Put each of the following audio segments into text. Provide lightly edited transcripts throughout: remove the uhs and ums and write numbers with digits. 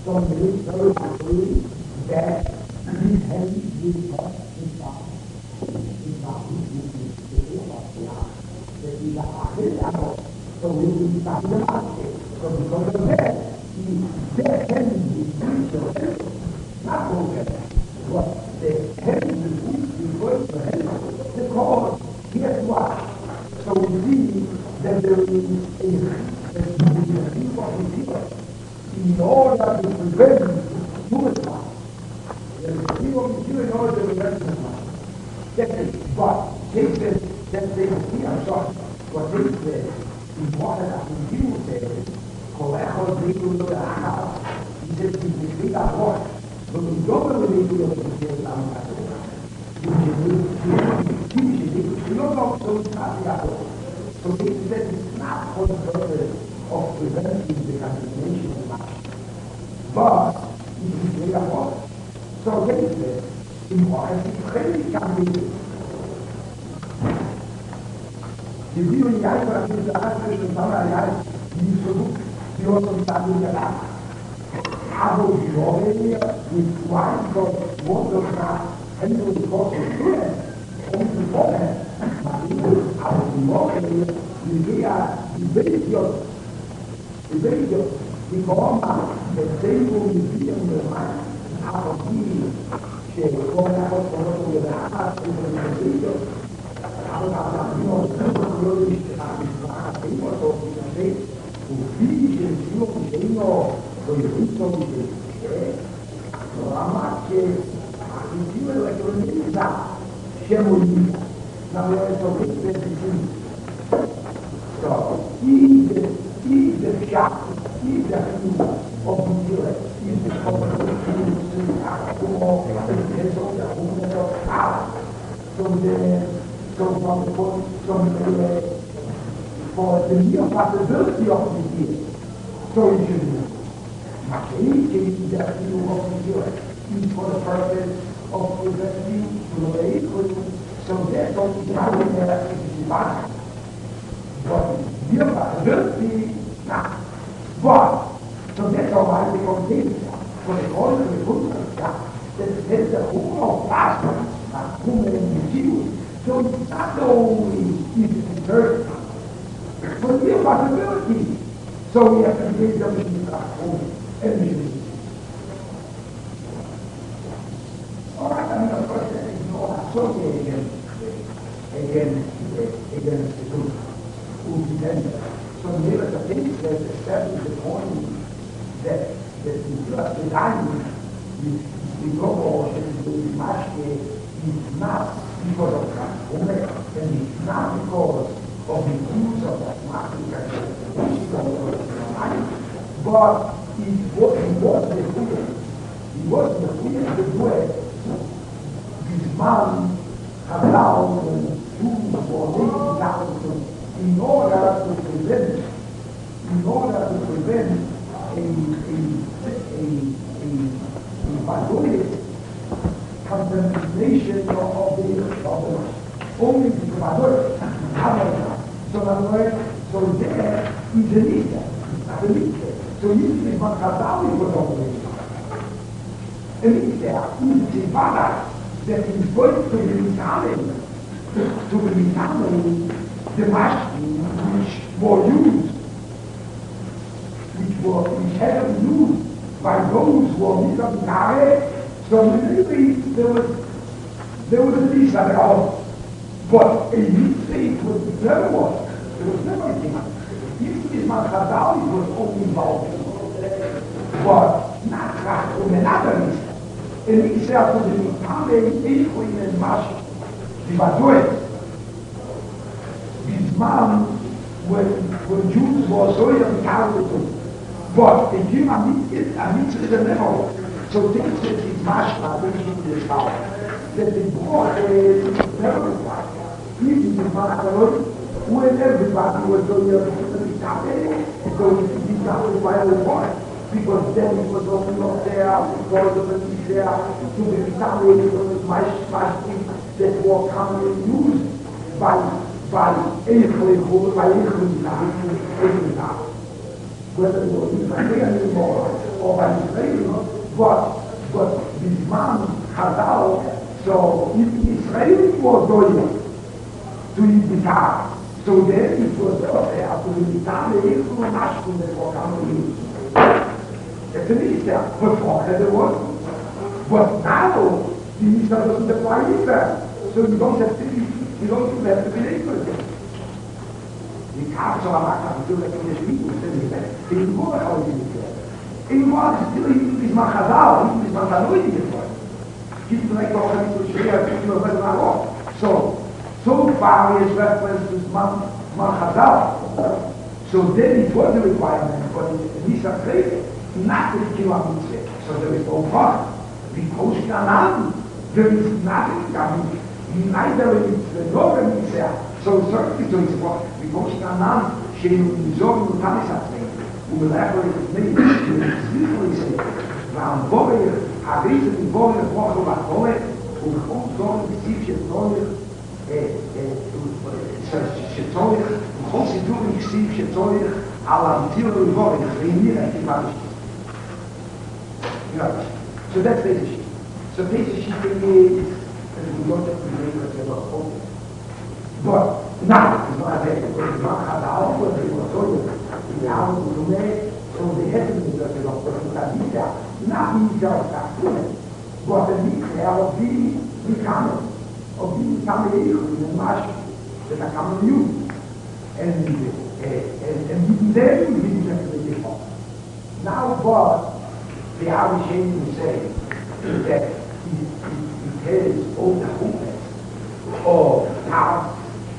So it is very likely that these heavy duty costs in not so we will be talking about it. So because of that, the heavy duty not broken. But the heavy duty was the heavy because guess what? So we see that there is a people in order to prevent suicide. There is people in order to prevent suicide. That's it. But they said that they see a shot. What they said, in water that you said, Coleco drinking the house, he said, you drink our water. But we don't really do it to get down that water. You don't know so it's not the other. So they said it's not for the purpose of preventing the contamination of the but it is made of water. So they said, in water is very contaminated. Die Bibel die einfach diese Arabischen Sammlerei, die versucht, die Hospitalien gedacht. Aber die Norweger mit zwei Gott wunderbar Hände und Kosten und die Woche, aber die Norweger, die Belgier, die kommen mit 10 und 4 aber die kommen einfach von der Arbeit und der Belgier. Aber da wirklich immer so steht, wo viele Führungsgänger so die Richtung steht, so amache, die Führung sagt, Chemonie, na wir so richtig sind. So, diese Schatten, diese Führung, offensichtlich, diese Kommunikation, for the mere possibility of the year. So it should be. Any case that you want to do it for the purpose of preventing the way so that's what is happening there is bad. But the mere possibility, nah. But, so that's why we continue. For the order of the book that says the whole of plasma, whom in so it's not only easy to turn, but the possibility. So we have to give them in our home energy. All right, I'm going to first associate against the group who pretend. So never the things that establish the point that the diamond the proportion is much is not because of transformation, and it's not because of the use of that market, but it was the fear. It was the fear to do it. This man allowed to for 80,000 in order to prevent a pathologic contamination of the only the pathology. So there is a leader. So usually one Kadali was always. And there is a father that is going to be the machine which had been used by those who were military. So really there was a piece of it all. But a mistake was never was. There was never anything. Usually my Kadali was only involved. But not another mistake. And he said to the military equally in Mashal. Die war durch. This man, when Jews were so young, but the Jew is a level. So things that is Mashma, in this house, that the boy is never required. Even the man, when everybody was going to be by the boy, because then it was only not there, because of the need there, to be retaliated on the Mashma that were commonly used by Eichel, whether it was even anymore. or by Israel, but Bisman Chazal, so if Israel was going to Ibitar, so then it was to Ibitar, the Israel Mashkun, the Vokamah. That's an Israel, before there was. But now, the Israel doesn't apply either. So you don't have to be able to. Die Karte war macht natürlich in der Schweiz, die Geburt auch nicht mehr. Irgendwann ist man Chazal, ist man da neu geworden. Es gibt vielleicht auch nicht so schwer, was man auch. So far is reference to man Chazal. So then it was a requirement for the Nisa Trade, not the Kilometer. So there is no part. Because Canaan, there is nothing coming. Neither is the Northern Israel. So certainly to his work, because Canaan, she is all the time who will elaborate with me, will explicitly say, Ram Boyer, a reason in Boyer, Bocher, Bocher, who will also receive your Boyer, Shetoyer, who also do receive Shetoyer, Alam Tiro Boyer, Renir, and Timarish. So that's the issue. So this issue is, and we don't have to make it about but now, it's not that it's not Chazal, but it was told in the house of Lume, so the heavens of the Profeta, not in just that woman, but the Michael of being in the Mash, that are coming new. And then we didn't have to make it up. Now, but the Abishayim will say that it has all the hoopers of house.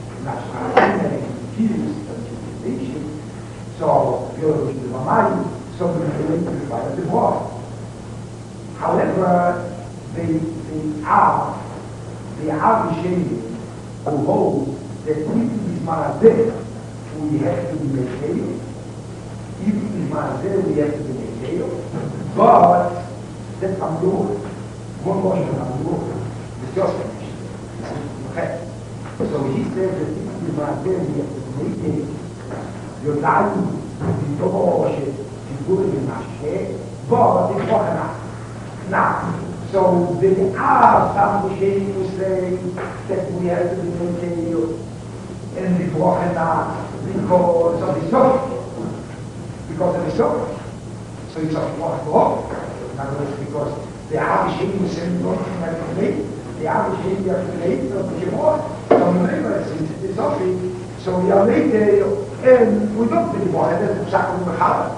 So you're in the mind, something related by the war. However, they are ashamed who hold that if it is Marazeh, we have to be Mekeo. If it is Marazeh, we have to be Mekeo. But that's Amdur. One more than Amdur. It's just okay. So he says that if it is Marazeh, we have to be Mekeo. You're lying. Die Doberosche, die Gurke Masche, but it's not enough. Now, so they are some machines who say that we have to be maintained and be broken up because of the soul. Because of the soul. So it's not wrong. In other words, because the Abishayim who say not to have to make, the Abishayim who have to make, not to give off. So remember, it's something. So we are late there. And we don't really want it, that's exactly what happened.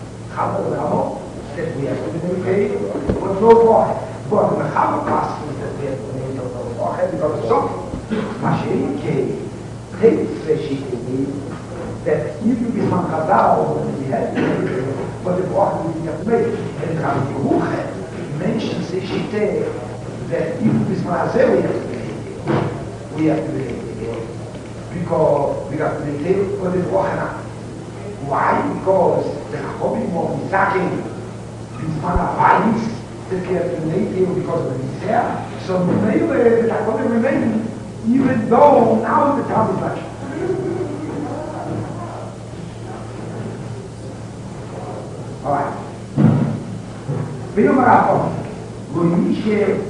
That we have to be paid, but no more. But the Holocaust is that we have to make no more, because something. Machine came, takes the sheet that even with Mankadao, we had to make it, but the water we have to make. And Rabbi Yehucheh mentions the sheet that even with Marazeh we have to make it. We have to make it. Because we have to maintain for the Wahana. Why? Because the Chachomim of Mizakim, this man of violence, that we have to maintain because of the Mitzvah. So the Chachomim remain, even though now the time is much. Alright. Vino Marafon, Goymishe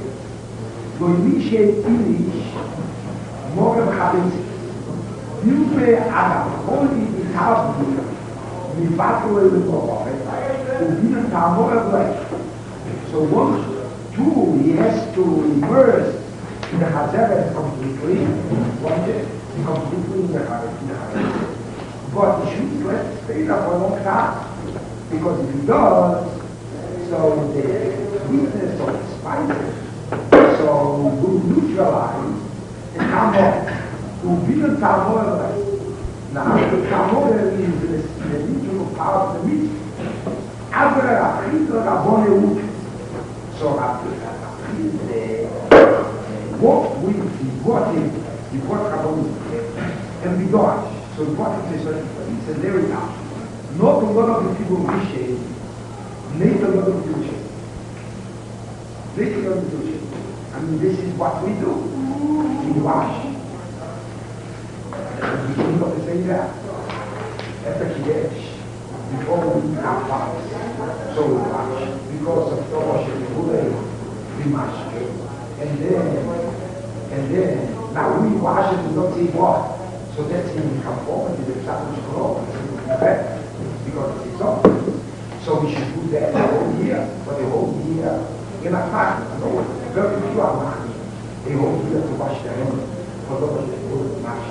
Ilish, Morem Chabitz, Yume Adam, only the house we battle with the Prophet, who didn't have more of life. So once, two, he has to immerse in the Hazeret completely, completely in the Hazeret. But he should let stay there for a long time, because if he does, so the sweetness of the spices, so will neutralize and come off. Who didn't have more of life. Now, the Tamor is the neutral part of the meat. After a Chitra Rabone so what we what Rabone and we got. So what is it's a very tough. Not a lot of the people wish it, make a lot of the wish. Make a lot of the wish. I mean, this is what we do. We wash. We do not say that. After he gets, before we have powers. So now we wash it and don't see what. So that's in conformity with established law. Because it's on. So we should do that the whole year, for the whole year. In a fact, no, very few are marking. The whole year to wash their hands. For those that go to wash.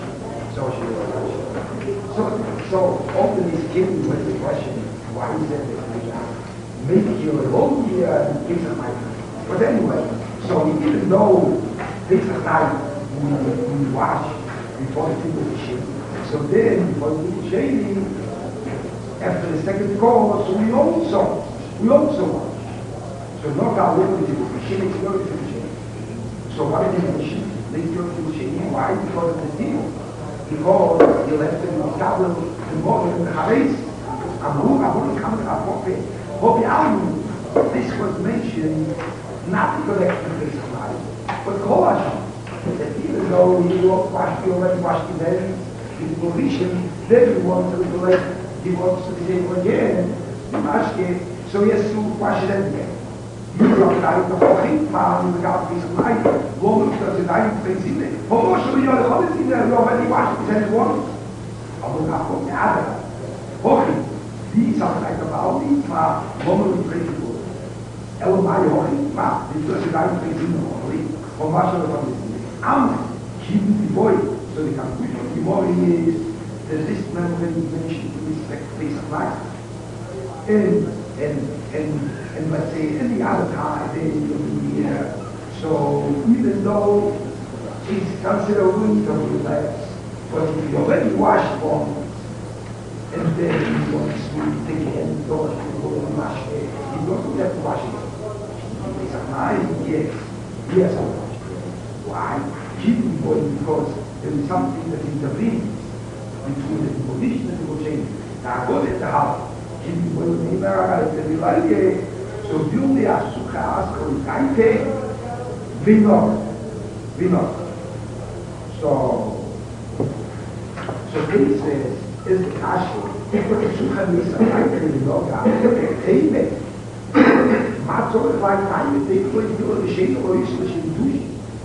So often is given with the question, why is that make your whole year and things are like that. But anyway, so even though things are like we wash before the people shave. So then, before the people shaving, after the second course, we also wash. So not our little people shaving, it's not people shaving. So why did they shave? They don't people shaving. Why? Because of the people. Because you left them in the cabin, the morning in the Haris, Abu coming up, Hopi Alu. This was mentioned not because extra of life, but Kohash. That even though he already washed his hands, his position, then he wants to relate, he wants to say again, so he has to wash it again. You don't like the whole thing, in regard to his life, woman does it, I'm facing it. Oh, so you're the other thing that you already washed his hands once. I will not go to Adam. Okay, these are like about these, woman will pray to God. Ela vai hoje, mas depois você vai pensando ali, ou mais ou menos keeping the boy, so the conclusion of the boy is that this man mentioned to respect place of life. And let's say any other time in the year. So even though he's considered weak or relaxed, but if you already washed one, and then he wants to take a hand, go and wash it, he doesn't have to wash it. It's a nice, yes, I wash it. Why? Keeping the boy because there is something that intervenes between the position and the change. Now go to the house. Keeping the boy in the so do the asukas or kaite vinor. So this is the kasha. People suka misa kaite vinoga. Amen. Matzor like time they put you the shade or is the shade.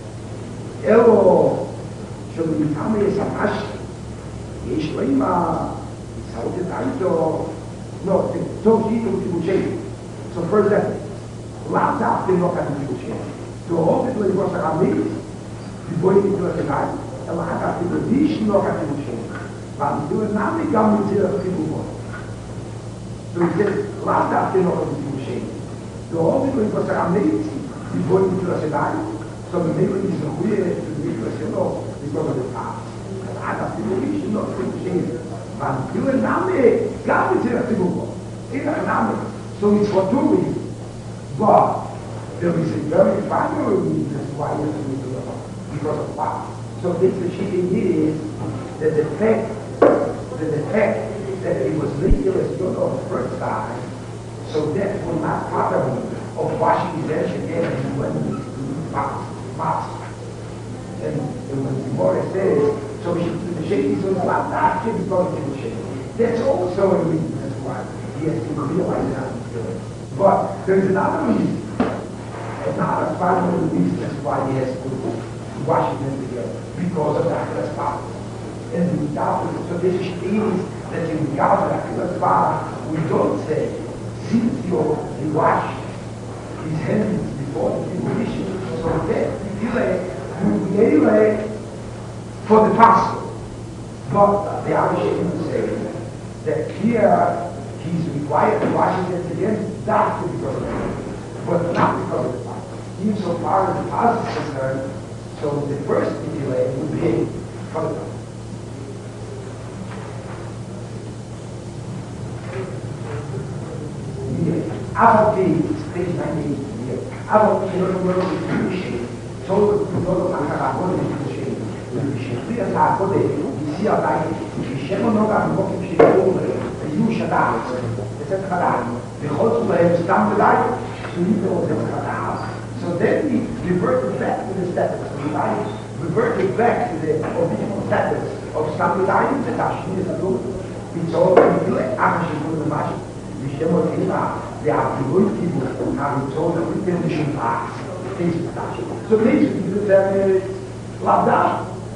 Elo שבמתאם יסמש יש לו עם הסעודת איתו לא, טוב שיתו טיבושי so for example לאו דווקא לא כאן טיבושי תאהוב את לו לבוס הרמית לבואי נתנו לתגעי אלא אחר טיבודיש לא כאן טיבושי ועמדו נמי גם מציר הטיבובו so he says לאו דווקא לא כאן טיבושי תאהוב את לו לבוס הרמית לבואי נתנו לתגעי so the neighbor is a weird because of the past. I have to believe not to change. But you and Nami, God is here to go. So it's for 2 weeks. But there is a very primary reason why you have to do it because of past. So this machine is that the fact that it was legal as good on the first time, so that will not bother him of washing his hands again and when he fast. And when the Gemara says, so the shady so it's not that kid going to the shady. That's also a reason that's why he has to realize how to do it. But there's another reason, another fundamental reason that's why he has to wash his hands together, because of the Achilas Bar. And so this means that in regard to the Achilas Bar, we don't say, since he washed his hands before the tribulation, so that anyway, for the pastor. But the Irish even say that here he's required to wash his hands again, not because of that, but not because of the pastor. Even so far as the pastor is concerned, so the first delay would be for the pastor. Page 98 here. solo acabou de cheio. Chefia da code, dizia da que chama no lugar no que chegou, e o da, etc. The whole place stand like so so then we reverted back to the status of life, reverted back to the original status of Samurai, the Tashmi is a good. It's all in the action of the magic. We chama the Abdul people have told the condition past. So basically, the term is Lavda,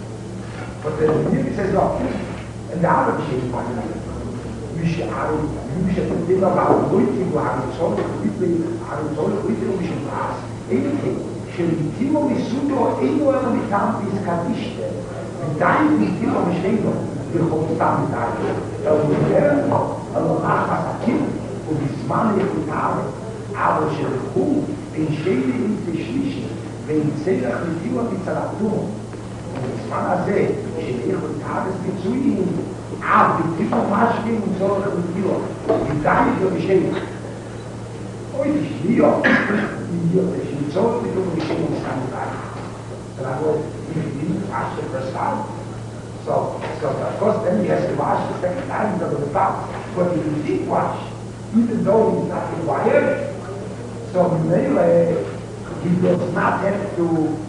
But the Rebbe says, no, and the other machine, you should think about waiting, having solid quickly, we should pass. Anything. שלעיתימו מסודו אינו אלא מטעם פסקדישתא, ודאי לעיתימו משנו בחוצה מדאי, אלא מדבר על אורח עסקים ובזמן איכותם, אבל שלכו בין שלי ותשלישי, בין צלח לעיתימו מצלתו, ובזמן הזה של איכותם פיצויים, ביתימו משקים וצורך לעיתימו, ודאי ובשנו. אוי תשליו, so we do the same stand back. So I will wash the first time. So of course then he has to wash the second time because of the top. But if you deep wash, even though he's not required, so anyway, he does not have to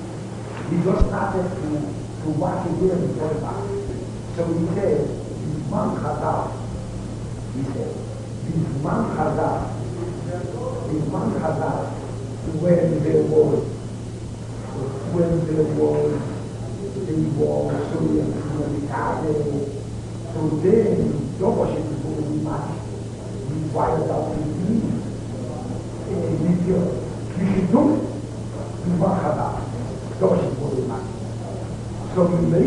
wash again before the bath. So he says, Bisman Chazal. He says, Bisman Chazal. When there was the war, so then Doboshet is going to be much required out to be you should do it. You want Chada. Doboshet is going to be much. So you may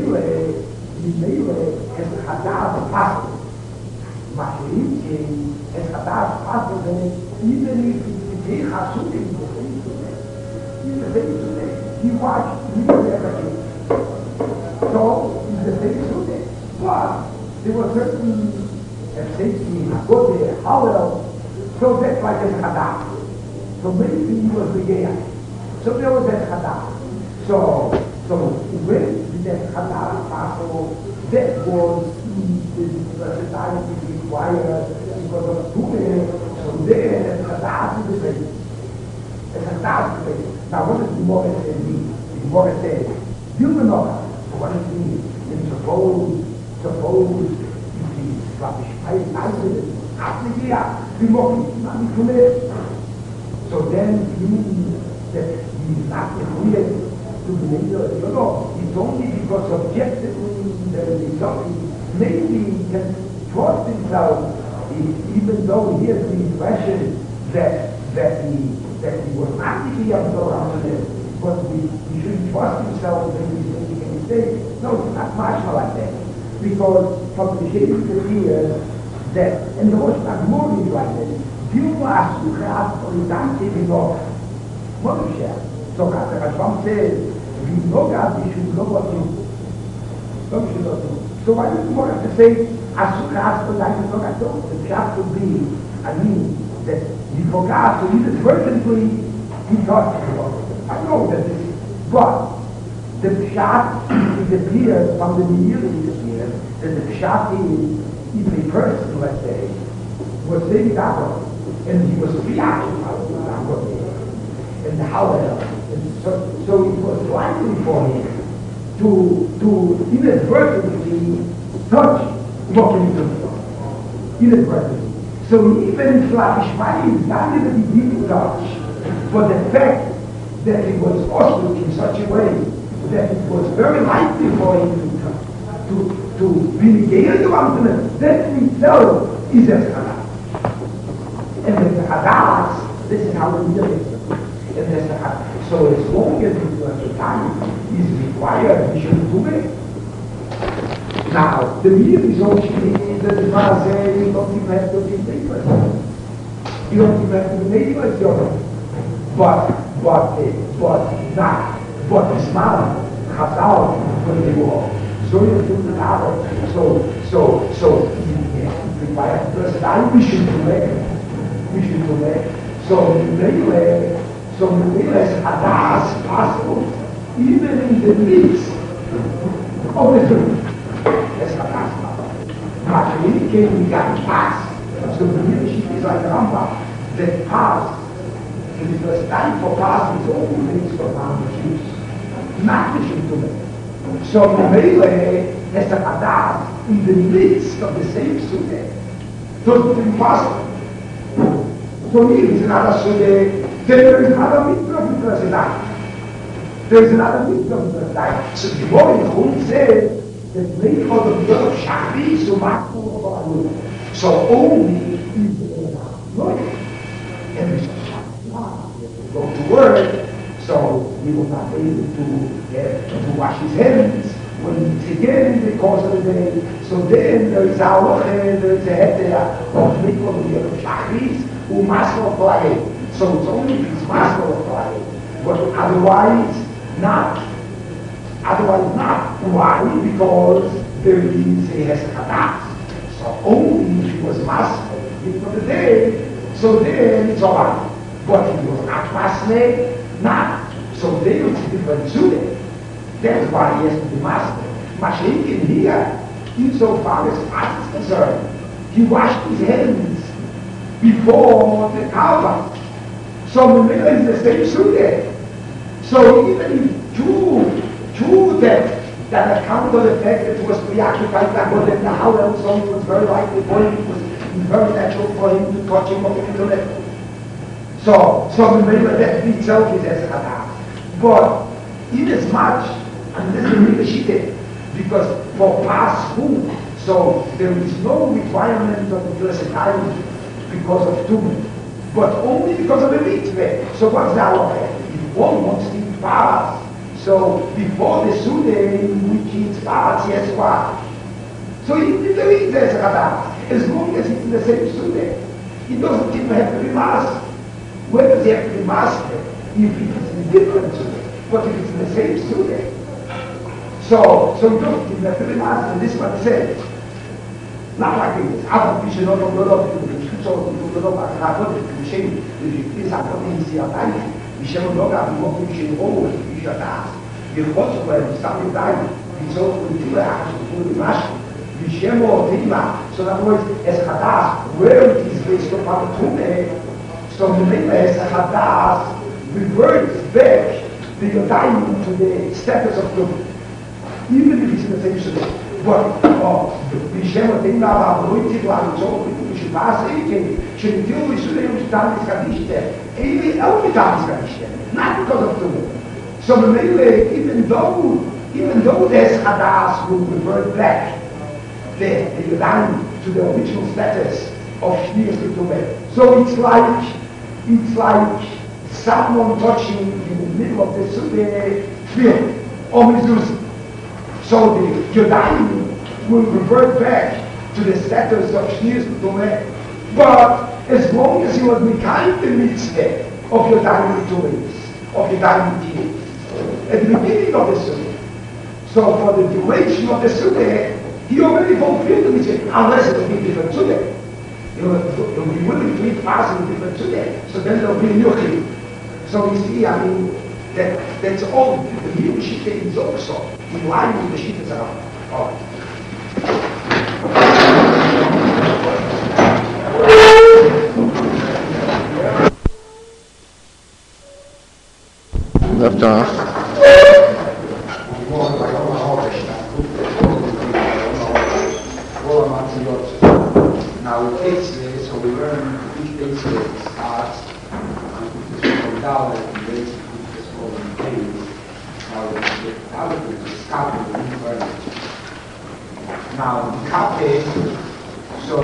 has Chada the pastor. Machirichi has Chada the pastor, even if he has something to say. He's the same today. He watched everything. So, he's the same today. But, there was certain safety, good there, how well. So that's why there's Chadar. So maybe he was the guy. So there was that Chadar. So when that Chadar passed, that was the society required because of Tume. So there, that Chadar is the same. It's a task. Now, what does the Gemara say mean? The Gemara says, Dilmanocha. So what does it mean? And suppose you see, Slavish, I said, after the year, the so then it means that he's not weird to the nature. It's only because objectively there is something. Maybe he can trust himself, even though he has the impression that he was not to be absorbed in it, but he shouldn't trust himself when he's making a mistake. No, it's not much like that. Because from the shape of the fear that, and the most not more is like that, Dilma Asuchat or Dante Vinova. Moshe. So the Rashbam says, we know God, we should know what to do. So why do you want to say Asuchat or Dante Vinova? The job to be, that he forgot to use it fervently, he thought, I know that this is, but the pshat, it appears from the beginning, it appears that the pshat is, even a person, let's say, was saying that, and he was preoccupied with that, and how else, and so it was likely for him to inadvertently touch what he took, inadvertently. So even Slavish Mali is not even the deep touch, but the fact that it was also in such a way that it was very likely for him to be negated to ultimate, that itself is a Chada. And the Chadas, this is how we do it. And there's the Chada. So as long as the time is required, we should do it. Now, the meaning is also that the Gemara says you don't even have to be neighbors. You don't even have to be neighbors, but the smile, Chazal, when they were so you do the power. So it requires personality. We should do it. So the Hadas possible, even in the midst of the truth. That's Hadas. But when it came, we got past. So the leadership is like Rambam, that past, and it was time for past, it's only things for now the Jews. Not the Jews to them. So the Melee has a Hadas in the midst of the same Sunnah. So it's impossible. So here is another Sunnah, there is another mitzvah because of that. There is another mitzvah because of that. So the Gemara in Chum says, that made for the blood of Shachri, so much more. So only is the Lord. And we go to work, so he was not able to wash his hands when it's again in the course of the day. So then there is there is a head of Mikvah of Shachris, who must not fly. So it's only his master of fly. But otherwise not. Otherwise not. Why? Because there is a Hesed. So only if he was master for the day, so then it's alright. But if he was not master, not. So then it's a different suit. That's why he has to be master. Mashiach here, insofar as fast is concerned, he washed his hands before the Kaaba. So the middle is the same suit. So even if true that account of the fact that he was preoccupied by the Howell, so it was very likely for him, it was very natural for him to touch him on the intellect. So the middle of that itself is as a but in as much, and this is really shitty, because for past food, so there is no requirement of the blessed time because of tumor, but only because of the mitzvah. So what's the halacha? If one wants to eat paras, so before the Sude in which he eats paras, he has to wash. So even if there is a as long as it's in the same Sude, he doesn't even have to be masked. Where does he have to be masked? If it's in different Sude, but if it's in the same Sude, so you don't give that to the master, and this is what he said. Not like this. Other people don't know so you don't know I put it to shame. This I put in the life. We shall not have more fiction over the shall ask. You also when something died, we so we do action for the master. We shall more Tima. So that was as Hadas, where it is based upon the Tume. So the name as Hadas reverts back the Yodayim to the status of Tume. Even if it's in the same situation. But, diciamo che la politica so ci passa che c'è più vicino di tanti capisce e è un tanti capisce not because of the so maybe even though there's hadas will revert back the land to the original status of Shnias Tume. So it's like someone touching in the middle of the field or mezuzah. So the Yodayim will revert back to the status of Shnias Tume, but as long as he was behind the mitzvah of Yodayim Tumes, of Yodayim Tumes, at the beginning of the Sunnah. So for the duration of the Sunnah, he already fulfilled the mitzvah, unless it will be different Sunnah. He'll be willing to eat fast in different Sunnah, so then there'll be a new chiyuv. So you see, I mean, that's all the new shita is also in line with the shitas around. All right. Left off. Now it takes this, so we learn each basic starts from dollar and basic is called days. Now the dollar is copy now the copy, so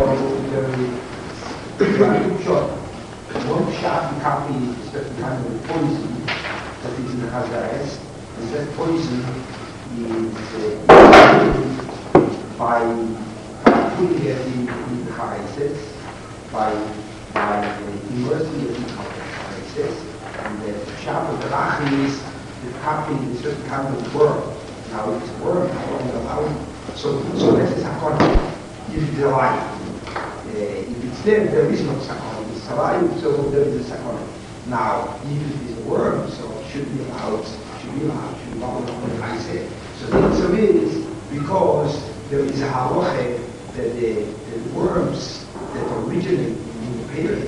there are short. One shot in copy is certain kind of poison that is in the Hazares, and that poison is by putting it in the Haraisses, by immersing it in the Haraisses, and the shot of the Rachi is the copy is certain kind of worm. Now it's a worm, so this is a if it's alive. If it's there is no sakon. It's alive, so there is a sakon. Now, if it is a worm, so it should be allowed, should be allowed, I say. So the answer is because there is a halacha that the worms that originate in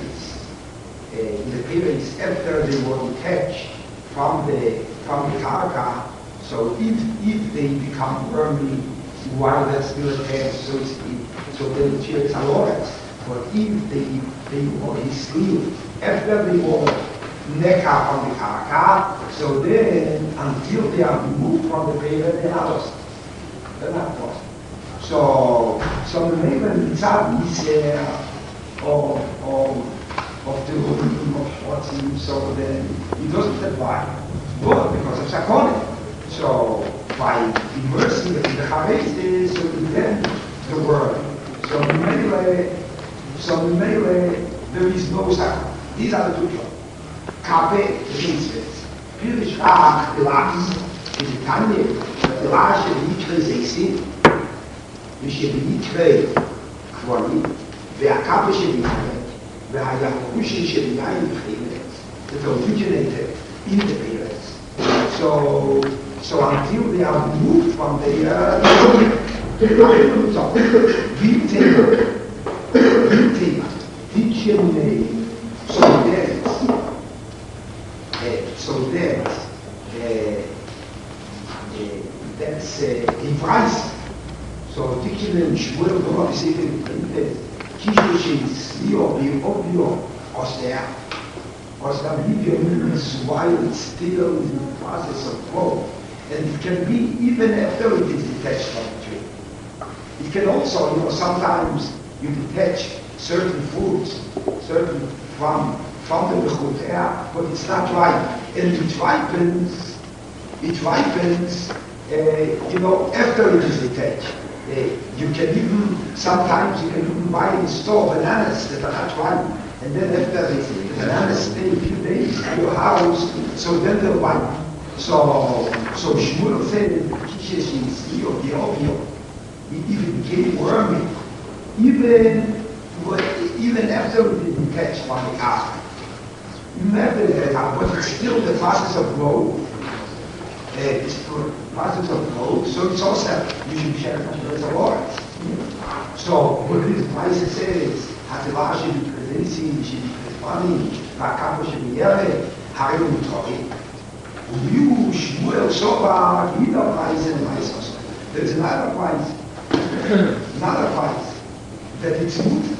the periods after they were detached from the karka, so if they become wormy while they're still attached, so then the children are lost. But if they were his sleeve after they were neka from the karka, so then until they are removed from the period, they are lost. They're not possible. So the main mitzvah is of the room of what's in, so then he doesn't apply. But because of Sakone. So by immersing it in the Charetz, so then the word. So in Mele, there is no Sakone. These are the two things. Kape, the mitzvahs. Pirish Ach, the last, is the Tanya, the last of the Yitrei Zeisin, which is the Yitrei Kvali, והקפה שביקרת, והיחושים שביניים בחירת, that originated in the parents. So until they are removed from the that's advice. So Dictionary Shmuel Dora is even while it's still in the process of growth, and it can be even after it is detached from the tree. It can also, sometimes you detach certain foods, from the mechut, but it's not right, and it ripens, after it is detached. Sometimes you can even buy in store bananas that are not ripe, and then after the bananas stay a few days in your house, so then they're ripe. So Shmuel said that Kishesh is the obvious. It even became wormy, even after it is detached from the car. But it's still the process of growth. So it's also you should share the awards. So what this price says, Hatilashi Prezesi, she money, Vakapo Shemiere, Harim Tori. You Shmuel Soba, either price and Maisos. There's another price that it's good.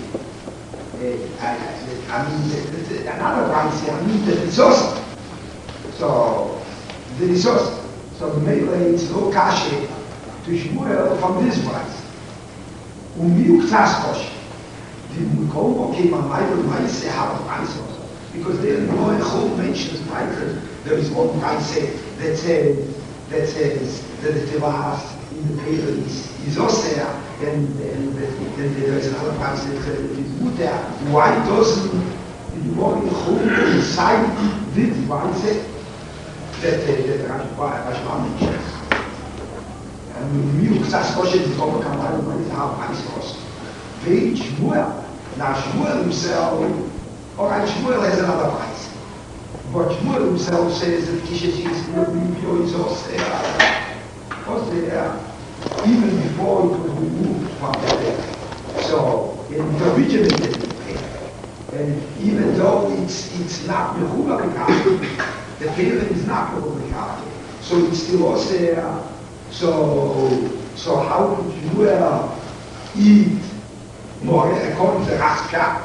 Another price, that it's awesome. So the resource. So the Meile is no kashe to Shmuel from this price. Umiuk Taskosh. The Mukomo came on Bible Maise have a price also. Because there is no whole mentions prices. There is one price that says that the Tevas in the paper is also and then there is another price that is good there. Why doesn't the one whole decide this price? That Rashba mentions. And Miuk Saskosh is over Kamal, but it's how price cost. Very Shmuel. Now Shmuel himself, alright, Shmuel has another price. But Shmuel himself says that Kishesh is pure is also there, even before it was removed from there. So it originated in the paper. And even though it's not Mechubah, the payment is not Mechubah, so it's still also there. So how could you eat more according to Raspia?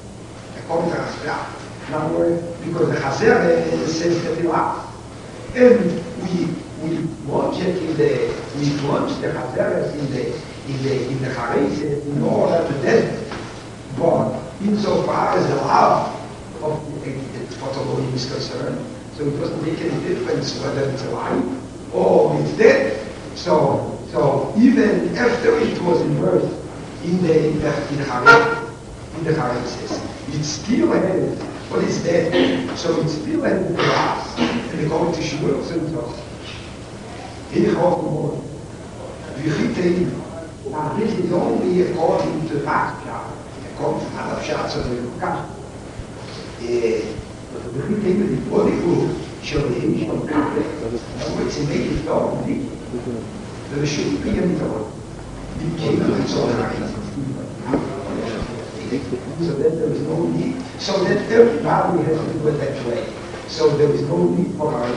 Now, because the Chazer says that it lasts. And we plunge the Chazeres in the Charetz in order to death. But insofar as the love of the photology is concerned, so it doesn't make any difference whether it's alive or it's dead. So even after it was immersed in the Charetz, it still had what is dead. So it still had the glass. And according to Shmuel himself, now this is only according to Raspia, according to Hadafshat of the Lukas. The thing is, what if you it's a native dog, there should be a dog. You can't so that there is no need. So that everybody has to do it that way. So there is no need for our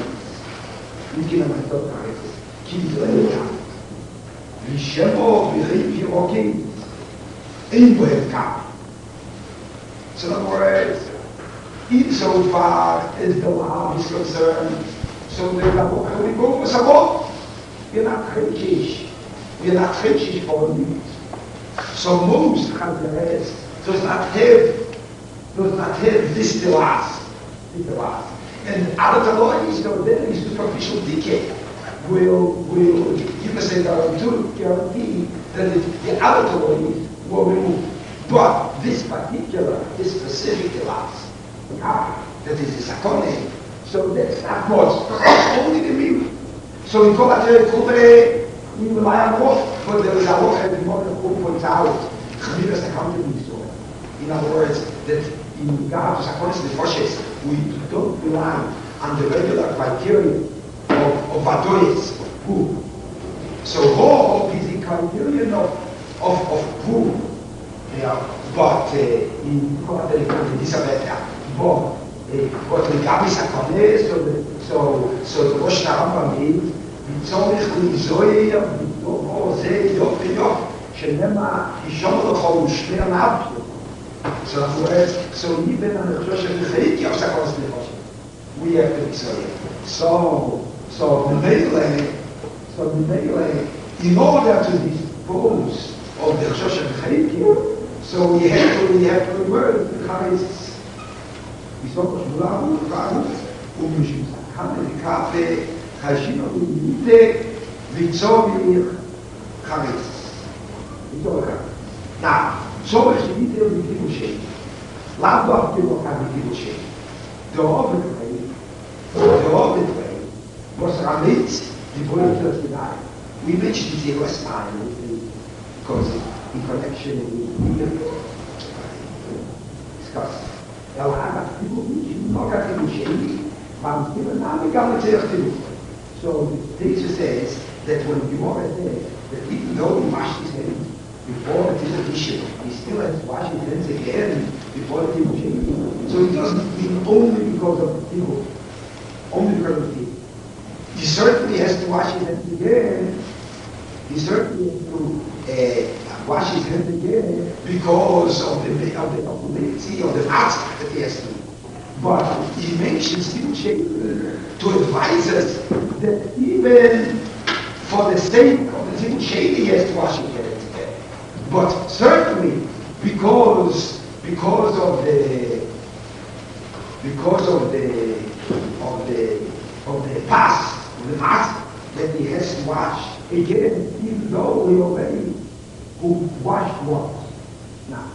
keep it down. Vishemo v'chiv yirokim ein cap. So in other words, insofar as the law is concerned, so we go for sabot. You're not Chayish. we are not trenches for these. So most Chazares does not have this delas. And out of the law is so there is superficial decay will you can say guarantee that the outer laws will remove. But this specific delas, that is the sakone, so that's not much. Only the middle. So we call that we rely on what, but there is a lot of more than 4 points out. In other words, that in regard to Sakonis the Foshes, we don't rely on the regular criteria of Vadoyes, of Pur. So Ho is the criterion of Pur. But in Disabeta, but the Gabi Sakonis, so the Rosh Rambam is, מצורך להיזוהר, בתוכו זה יופי, שנמה ישום לך ושמי הנאפיות. So even on the Choshen Chayiki of Sakonis Nefoshes, we have to be so the Meile, in order to dispose of the Choshen Chayiki, so we have to reverse the Charis. Isoko Shmulavu, Umishim Sakane, Kafe, Hashino Unite, Vitzomir Charis. Now, so much Unite of the Kibushim. Love of the Kibushim. The Ovid way was Ramit, the point of the night. We mentioned it last time because in connection with the discussed. Ela had people not got Kibushim, but still not got the So the teacher says that when you are there, that even though he washed his hands before the tradition, he still has to wash his hands again before the Kibushim. So it doesn't mean only because of the people, only because of the people. He certainly has to wash his hands again. He certainly has to wash his hands again because of the legacy of the matzah that he has to do. But he mentions Kibushim to advise us that even for the sake of the Kibushim, he has to wash his hands again. But certainly because of the past, of the matzah that he has to wash again, even though we already washed once. Now,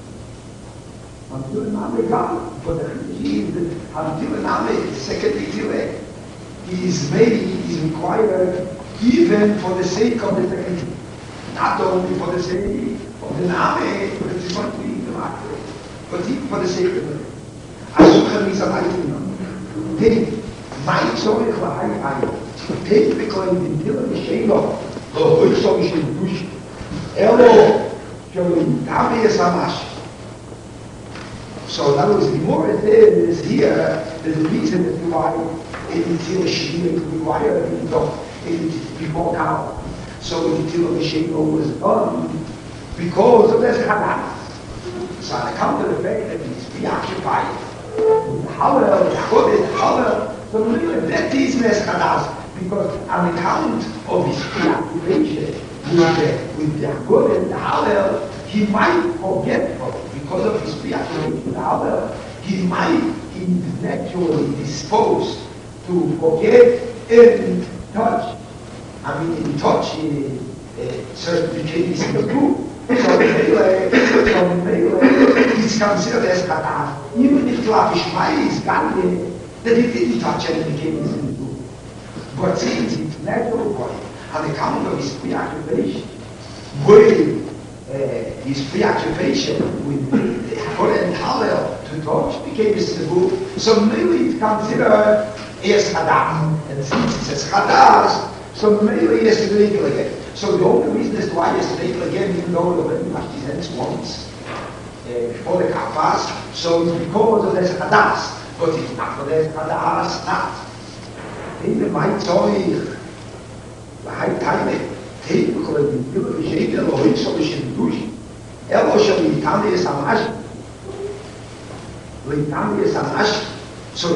until now we got, but until now the second Tile is required even for the sake of the second, not only for the sake of the Name, but it's going to be the matter, but even for the sake of the Asuchan is a life. Then, my tzorich lahai take because in Tile Mishelo, the Hoyso Mishelo Dush, Elo, Shalom, Tavi Esamash. So that was the more is here, there's a reason as to why in Tile Shemir to require it before now. So in Tile Shemir was done because of this Hadas. So on account of the fact that he's preoccupied with Hallel, Hallel, so really that is less Hadas because on account of his preoccupation with the Hagod and the Hallel, he might forget because of his preoccupation with Hallel, he might intellectually disposed to forget and touch. I mean, in touch, certain changes in the group. So Mele, it's considered as Hadas. Even if Tlavish is Gandhi, that he didn't touch any changes in the group. But since it's natural for him, on account of his preoccupation with the Hagod and Hallel to touch became his Nebuch. So Mele is considered as Hadas. And since it says Hadas, so Mele he has to do it again. So the only reason as to why he has to do it again, even though he already washed his hands once before the Kafas, so it's because of this Hadas. But it's not for this Hadas, not. Even my Zoich, the high time, take because the Tile Shemir, the Hoyso Mishelo Dush, Elo Shalom is Amash. Leitami is Amash. So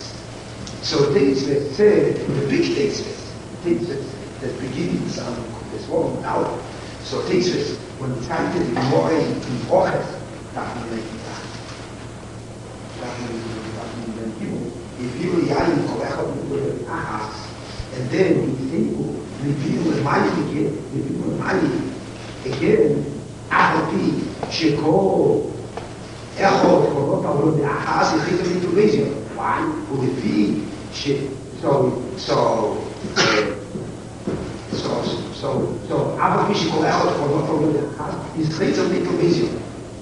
let's say, the big text that begins on this one now. So this is when it's time to be more in focus, if you yain kolecha with ahas, and then we think we feel the money again, we feel the money again, ahapi sheko echod korot avod ahas is into vision. Why? For the fee so ahapi sheko echod korot avod ahas is into vision.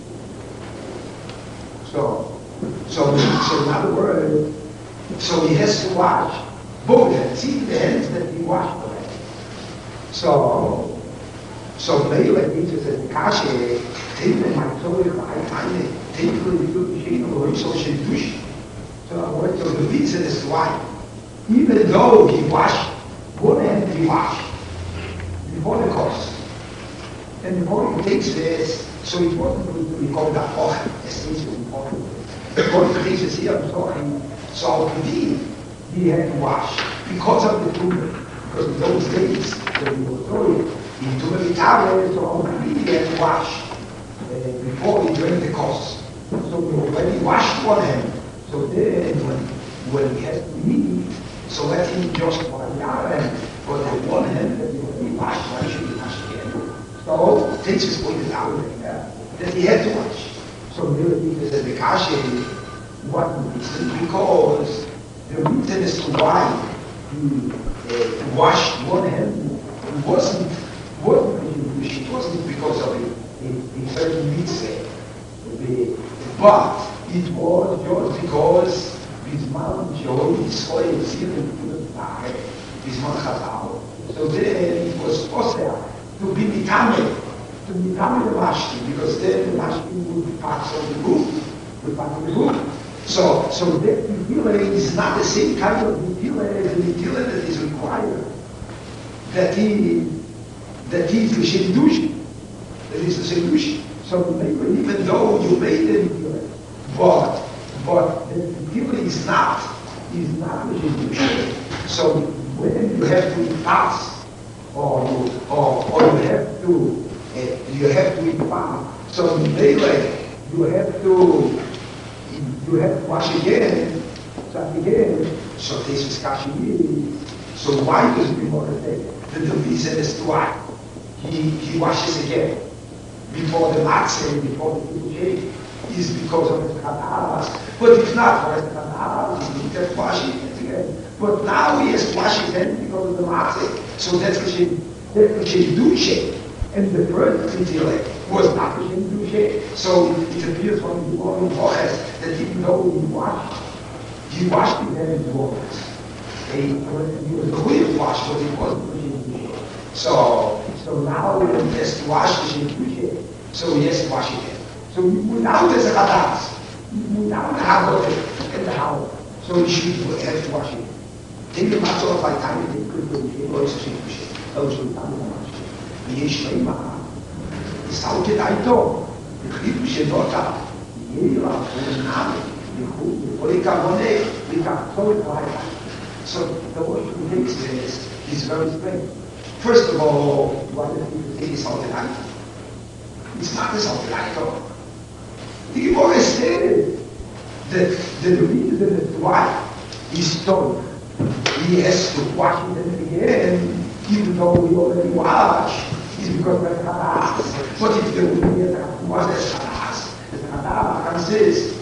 So in other words, so he has to wash both hands, see the hands that he washed already. So Leila teaches that Kashe, Table my soul, I find it, Table the good machine of the social dush. So the reason is why, even though he washed, one hand he washed before the course, and before he takes this, so it wasn't going to be called that Ochel, as things were important. According to Jesus here, I'm talking, so he had to wash because of the tumor. Because in those days, when he was throwing, he took a towel, so he had to wash before he drank the course. So when he washed one hand, so then when he has to eat, so let him just wash the other hand. But the one hand that he already washed, why should he wash again? So Jesus pointed out that he had to wash. So the people said the Kashe, what because the reason as to why he washed one hand wasn't because of a certain mitzvah, but it was just because his mom showed his soil his mom Chazal. So then it was possible to be mitame. To become the mashkin, because then the mashkin would be part of the roof. So that Nitila is not the same kind of Nitila as the Nitila that is required. That is the Shemdushi. That is the Shemdushi. So even though you made the Nitila, but the Nitila is not the Shemdushi. So when you have to pass, or you have to eat palm. So melee, you have to wash again. So this is Kashi. So why does he want to take? The reason is why he washes again before the matzah, before the kibushim, is because of his kataras. But if not for his kataras, he can wash it again. But now he has to wash his hands because of the matzah. So that's the shemduche. And the first Nitila was not the Shemduche. So it appears from the Oral Boches that even though he washed his hands once. He was a real wash, but it wasn't the Shemduche. So now he has to wash the Shemduche. So he has to wash it again. So now there's a Chadas. Now the Hagot and the Howl. So he should have to wash it. Take the matzah of time and take the Shemduche. Oh, so ויש לימה, יסעו כדאיתו, החליטו שדותה, יהיה לה פורנם, בכל כבונה, ותחתור את הלילה. So the word he takes this is very strange. First of all, what does he say is Saltenaito? It's not the Saltenaito. The Gemara stated that the reason is why he's told he has to wash it again, even though we already washed, is because of the Chadas. But if there would be a Chadas, the Chadas consists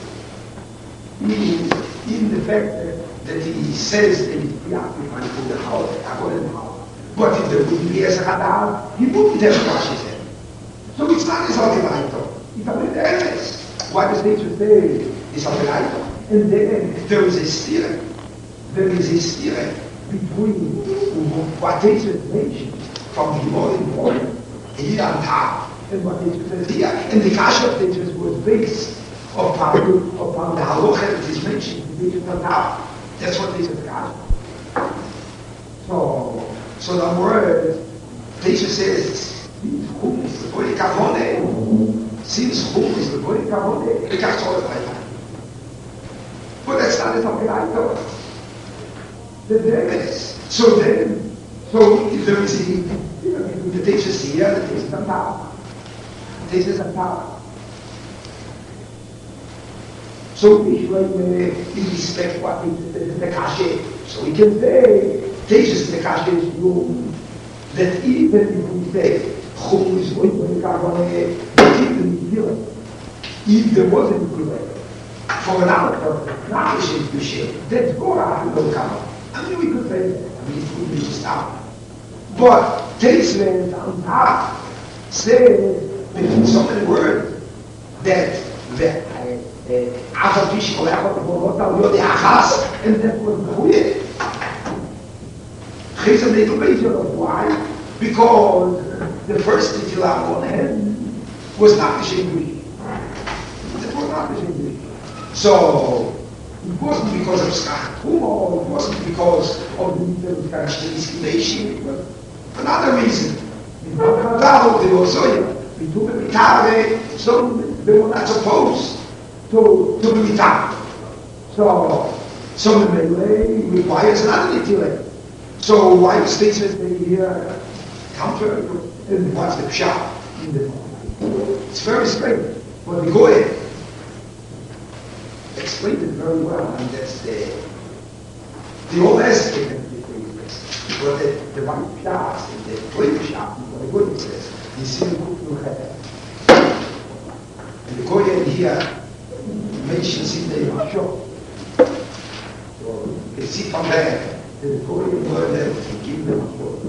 in the fact that he says that he's preoccupied with the house, according to the house. But if there would be a Chadas, he wouldn't have to wash his hand. So it's not a Saltenaito. It's a Medeles. Why does nature say it's Saltenaito? And then there is a steering. There is a steering between what nature mentions from the more important here on top and what nature says here. And the Kasha of nature was based upon the halacha that is mentioned in nature on top. That's what nature is Kasha. So the word nature says who is the body kavone, since who is the body kavone, the Kasha of life. But that's not something I know. So So if there is the teachers here, the teachers on top. The teachers on top. So if you respect what the kashe, so we can say, teachers the kashe is you, that even if we say, Chum is going to carbon, if there wasn't good for another purpose, not the shape to shape, that's good after the come. I mean, we could say that. I mean, it would be just out. But Teisman on top says, in so many words, that after fish you're the achas, and that was the way. Here's a little bit of why. Because the first tefillah on hand was not the Shemri. It was not the Shemri. So, it wasn't because of Skach, it wasn't because of the Skach, it was another reason. So they were not supposed to be taught. So the Melee requires another tefillah. So why the statements they here counter and what's the pshat in the it's very strange. But the Goy explained it very well, and that's the old aspect of the statements. But the one pshat and the plain pshat, what the Goy says, you see the Kuk and the Goy here mentions in the Mashot. So you can see from there. The Korean word that to give them a short.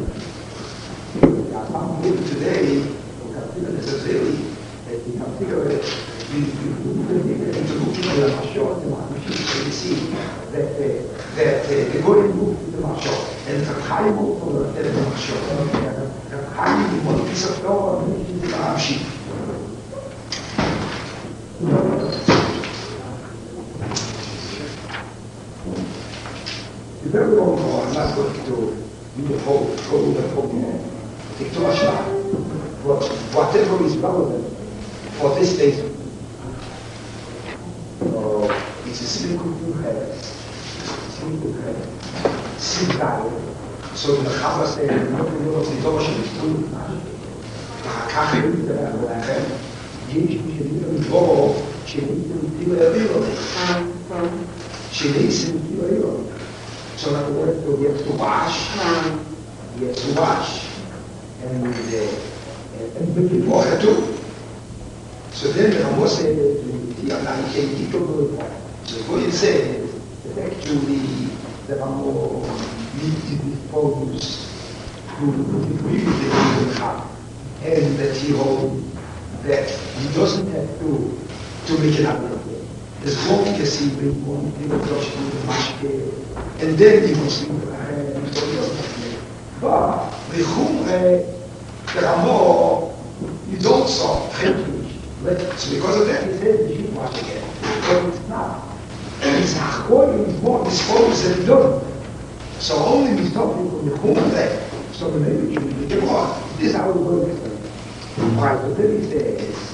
Some people today consider this as really, they consider it, into looking at the Mashot, you see that the Korean move to the Mashot, and the high move to the Mashot. The high move one piece of flour, and the Mashot. Very long ago, I'm not going to do the whole but whatever is relevant for this statement. It's a simple so the Chava said, so in other words, you have to wash, and make it water too. So then the Rambam said, so the Goyen said that actually the Rambam needs to be focused to agree with the Rambam, and that he holds that he doesn't have to make it up. As long as he brings one thing of Josh to the Mashke, and then he will sleep but the Chumre, the Ramo, you don't solve so because of that, he says you should wash again. But it's not. His Achkoy is more disposed than done. So only we stop you from the Chumre, so maybe you should get off. This is how it works. Right, so then he says,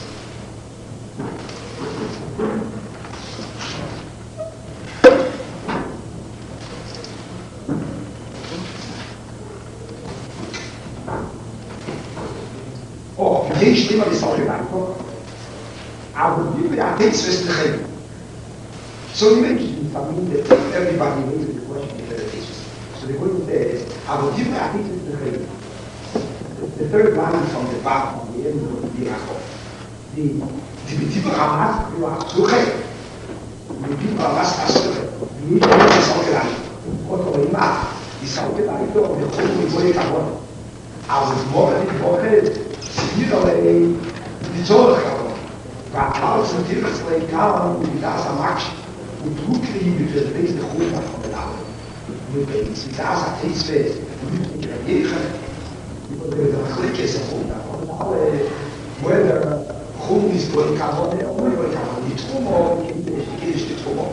יש לי מה לספר פה, אבל בלי התקס וסתכם. So you mentioned something that everybody knows the question of the teachers. So the question says, אבל בלי התקס וסתכם. The third line from the bottom, from the end of the Birachot. The בטיב רמז הוא הסוכן. בטיב רמז הסוכן. ויש לי לספר עליו. אותו אימה, לספר עליו בכל מבואי כבוד. אבל כמו אני בוחד, Sirole, Vizorcha, Vatals und Tirsley kamen mit das am Max und Druckliebe für die beste Gruppe von den Augen. Mit dem sie das hat ist mit der Kirche über der Kirche ist und alle whether Rum ist wohl Kabone oder wohl Kabone die Trumo die Kirche die Trumo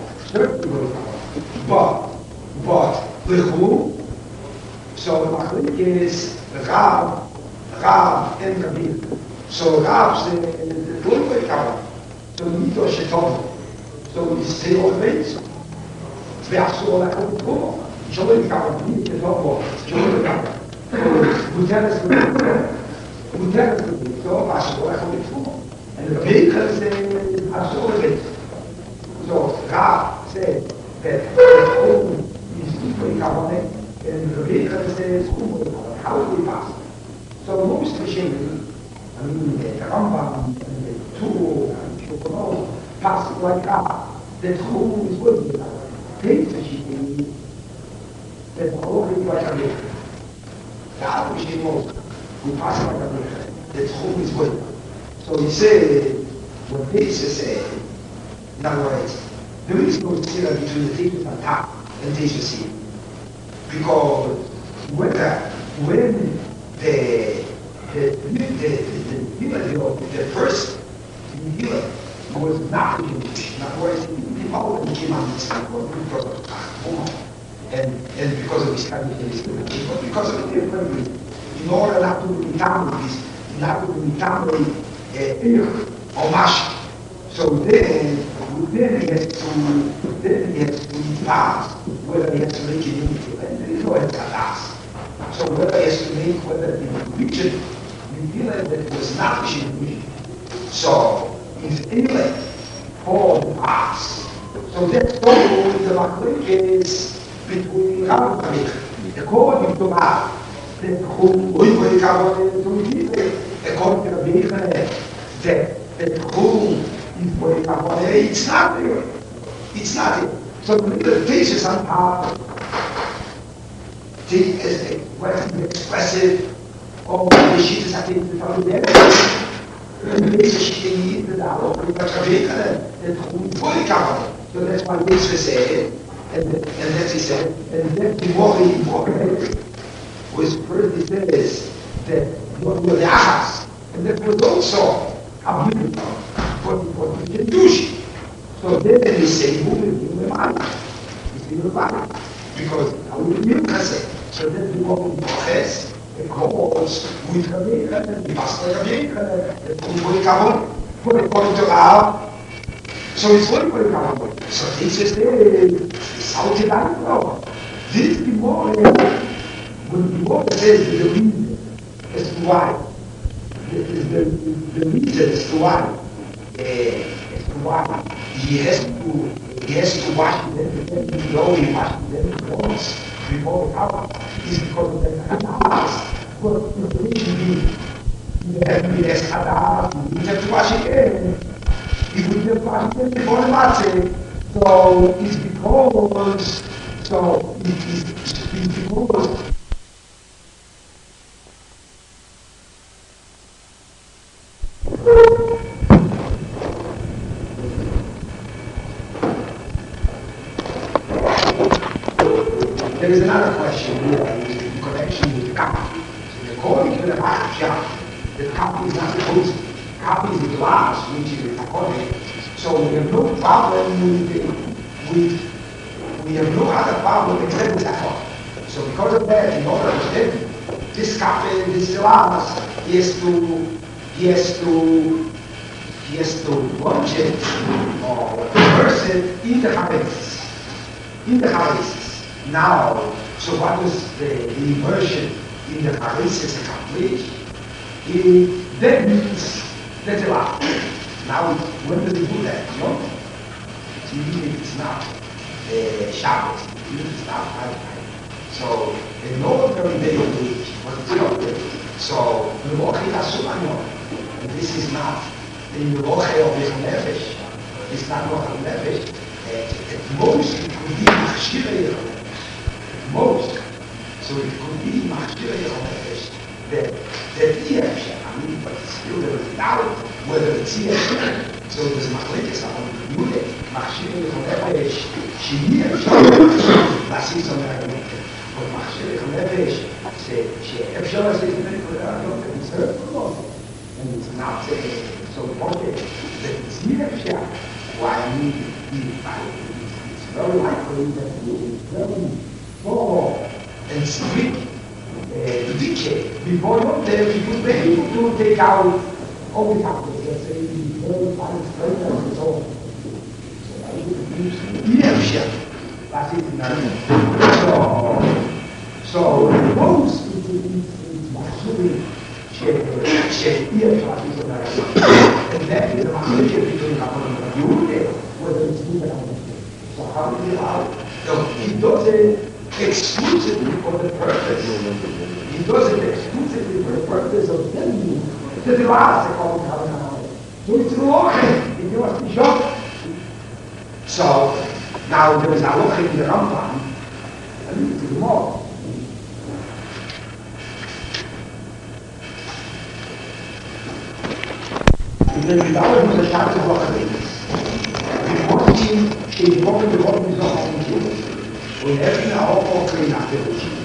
but the Rum so the Kirche ist Rav and Rabbi. So Rav's the Lulway Kabbalah. So Nito Shetom. So he's still on base. Ve'asu ola kabbalah. Sholem Kabbalah. Nito Shetom. Sholem Kabbalah. מותרת לבריתו, ואסור לך לתחום. ובעיקר זה אסור לבריתו. So, God said that home is equally covenant, and the Rebbe says home is covenant. How do we pass? So most machinery, I mean, the Rambam and the Tur and Shokono pass it like that. That home is worthy of covenant. Takes a machinery that home is like a maker. The other machinery we pass it like a maker. That home is worthy. So he said, what Pesach said, in other words, there is no sila between the teachers on top and teachers here. Because when the first healer was not Jewish, not worse, the Bible came out because of and because of his family, but because of the different reasons. In order not to become this, not to become or mash. So then he has to pass whether he has to make it into, and there is no Kadas. So whether he has to make, whether the region, the healer that was not Jewish. So his healer for the past. So that's all the Maklik is between Rabbi according to God, that who will come to heal, according to Rabbi that who it's not there. It's not there. So the thesis on top is expressive of the sheet is at the family. And the sheet is the dollar, but fully covered. So that's why this was said, and that he said, and then the more was first he says that what were the achas, and that was also a beautiful. For the Kedushin. So then they say, who will give the money? It's in the body. Because I will give the say. So then we go in the process, the calls, with the maker, the pastor the maker, the Kumbulikabon, for the point of our. So it's what we come. So this is the South Africa. This is more when the water says the reason as to why. This is the reason as to why. He has to wash them, he only washes them once before the cover. It's because of the Kadas. But the reason he has Kadas, he has to wash again. He would have washed them before the Matzah. So it's because, there is another question here in connection with the copy. So according to the Maharsha, the copy is not supposed to. Copy is the glass which is recorded. So we have no problem we have no other problem except with that one. So because of that, in order to get this copy, this glass, he has to launch it or immerse it in the Habasis. Now, so what is the immersion in the Habasis accomplished? That means that's a lot. Now, when does he do that? No? It's not Shabbos. It's not Friday. So, in no ordinary day of the week, but it's not good. So, this is not the Mevoche of the Nefesh. It's not what the Nefesh. At most, it could be Machshirei Nefesh. Most. So it could be Machshirei Nefesh. That Yefsha. I mean, but still there is doubt whether it's Yefsha. So there's Machlekes on the Yude. Machshirei Nefesh. She Yefsha. Basis on the Argument. But Machshirei Nefesh. Yefsha is very good. It's her problem. And it's not so important that it's Yefsha. Why I mean, it's very likely that it is very small and strict to decay. Before you there, you would be able to take out all the factors. Let's say, very fine later and so on. So, that is another. So, most שאי אפשר לעשות את זה. זה מחלקת between Rabbanon and Yehuda, whether it's good or not. So how do you out? No, he does it exclusively for the purpose. He does it exclusively for the purpose of telling you that the last is called Rabbanon. So it's logic. If you must be shocked. So now there is a logic in the Rambam, and it's more. Wenn wir dauern mit der Stadt zu Woche die Wochen steht die Woche geworden, die Woche auf dem Tod. Und ist auch für die Nacht der Woche.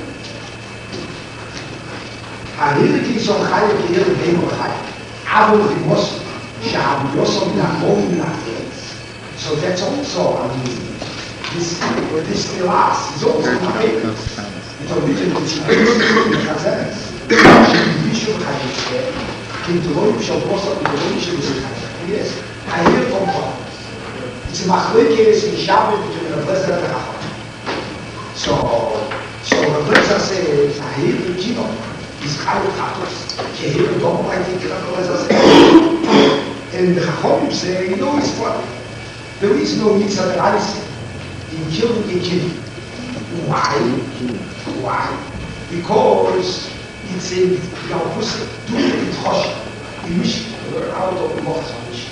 Hahiriki son Chai Kehir Demo Chai. Abu Chimos, Shab Yosom Nachom Nachetz. So that's also, this class is also Nachetz. It's originally Chazes. Bishop Chai כתרונים של פוסט, כתרונים של מזרחי. יש, העיר קומפון. זה מחלקת משאבות של רבלזר הרחוב. So רבלזר זה, העיר וקינו, יזכר וחתוס, כי העיר דומו הייתי כלל רבלזר זה. And the Chachomim say, you know, it's funny. There is no mitzvah reis in killing a kid. Why? Why? Because it's a the opposite. Do it Chosh. You wish to learn out of the Mochs on Mish.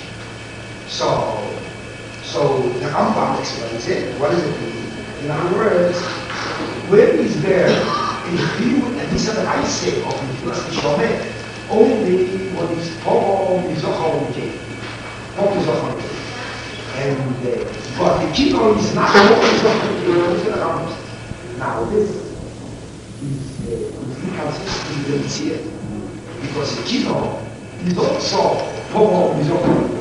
So the Rambam explains it. What does it mean? In other words, where is there a view, and this is what I say of Niflas Nishomeh, only when it's Pogo Mizochor Mikeh. Pogo Mizochor Mikeh. And but the Kino is not Pogo Mizochor Mikeh. Now this is inconsistent with the Mitzvah, because the Kino is also Pogo Mizochor Mikeh.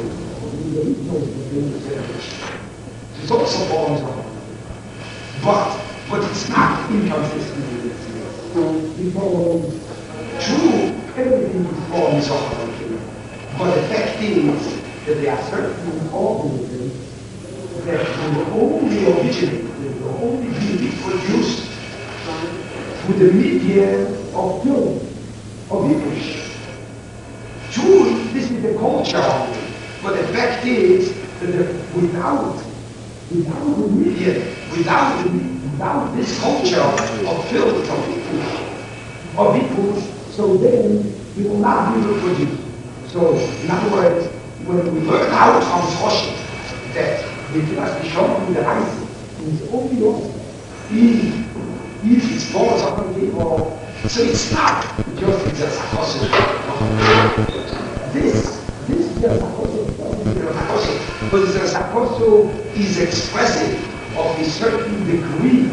It's also Pogo Mizochor Mikeh. But it's not inconsistent with it. Because true, everything is born is Zohar. But the fact is that there are certain organisms that will only originate, will only be reproduced through the medium of film, of English. True, this is the culture, but the fact is that without the medium, without this culture of filth of equals, so then we will not be reproduced. So, in other words, when we learn out from Choshit that the Tilas Bishon with the ice is obvious, if it's false upon people, so it's not just a Sakosu. This is the Sakosu. But the Sakosu is expressive of a certain degree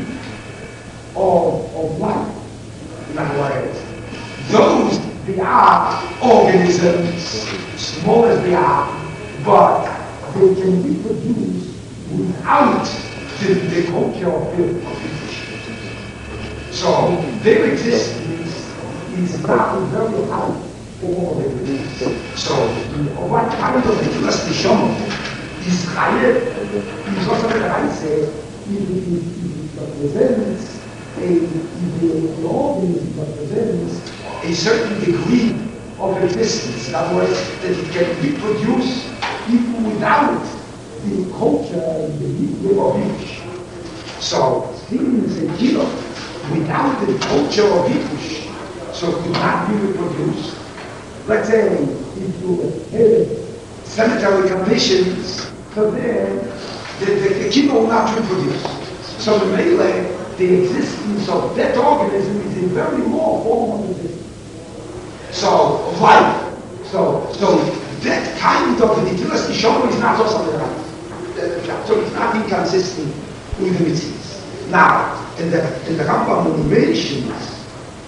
of life. In other words, they are organisms, small as they are, but they can be produced without the culture of evolution. So their existence is not very high for all they produce. So what kind of Tilas Bishon is higher? Is also what I say, it represents the organism represents a certain degree of existence. In other words, that it can reproduce even without the culture, the medium of English. So, things and kilo, without the culture of English, so it could not be reproduced. Let's say, if you have cemetery conditions, so then the kilo will not reproduce. So the melee, the existence of that organism is a very low form of existence. So life. So that kind of Nitilas Nishoma is not also the right. So it's not inconsistent with the mitzvahs. Now, in the Rambam, when he mentions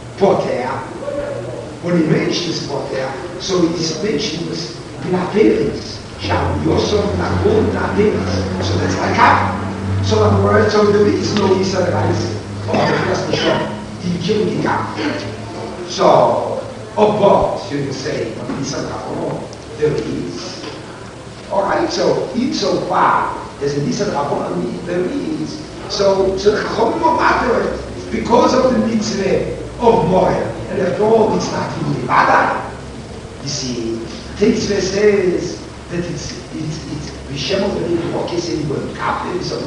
Poter, so it is mentions Nateris. Shab Yosom Nachom Nachetz. So that's like how. So in other words, so there is no Yisrael Reis of the Nitilas Nishoma. He killed the guy. So, but, should you say, there is. Alright, so insofar as in Nissan Rabbanon there is, so the Chachomim are matter because of the mitzvah of Moria. And after all, it's not even Nevada. You see, Tetzvah says that it's Vishem of the Rokes and Kapel, so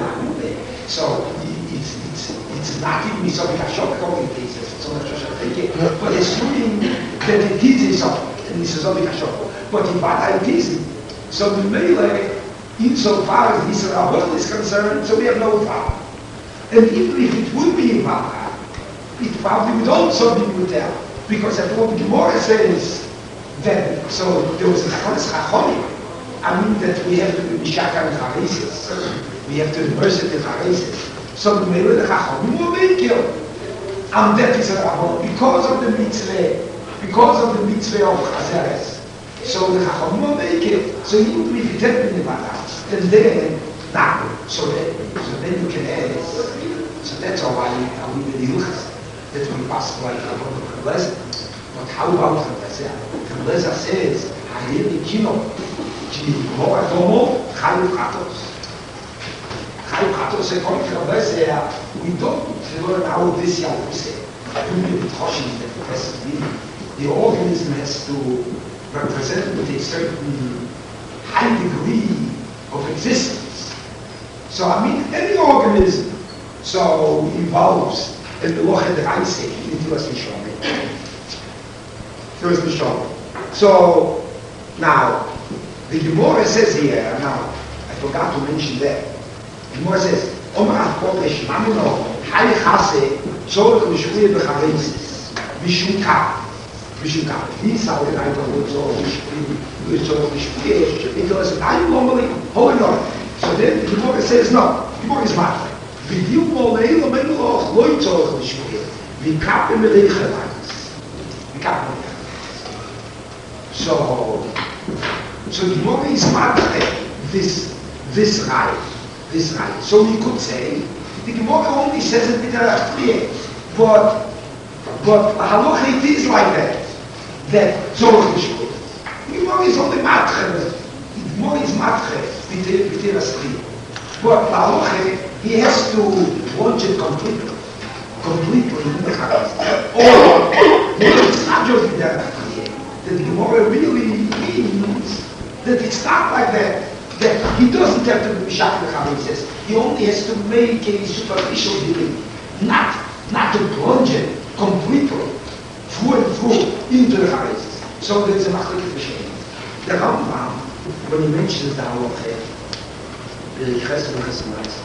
it's not even Misov Kashok calling cases, but assuming that it is Misov Kashok, but in Vada it isn't. So the Mele, insofar as this Rabban is concerned, so we have no problem. And even if it would be in Vada, it probably would also be Mutel, because at what the Gemara says that, so there was a Chachomim, I mean that we have to be Mishaka and Charesis, we have to immerse it in Charesis. So the Mele the Chachomim will make you. And that is a Rabban, because of the mitzvah of Chazeres. So the Chachomim will make it. So even if it had been in Vada, and then, now, so then you can add. So that's why we did the Hilchas, that we pass like a blessing. But how about the Blessing? The Blessing says, I really kino, Gimora Domo, Chayu Chatos. Chayu Chatos, according to the Blessing, we don't learn how this year we say. The organism has to represent with a certain high degree of existence. So I mean, any organism so involves in the Loch the Isaac into us So now the Gemara says here, now I forgot to mention that. The Gemara says, Omar Kodesh Mamino, Hai Chase, Tzorach Mishpuye Becharesis, Mishum Kap. These are the kind of words of Mishpuye, because I'm normally holding on. So then the Gemara says, no, the Gemara is mad. B'diuk moleil omenuloch loy tzorach Mishpuye, v'kap emelei chelais. V'kap emelei chelais. So the Gemara is mad this right. So we could say, the Gemara only says it with a but halacha it is like that tzorach Mishpuye. The Gemara is only matche. The Gemara is matche with a stria. But halacha, he has to launch it completely in the Chagas. Or it's not just with that the Gemara really means that it's not like that he doesn't have to be Mishak the says. He only has to make a superficial belief, not to plunge it completely through and through into the Chagas. So there's a machlik machine. The Rambam, when he mentions the halacha, the Chesed and Chesed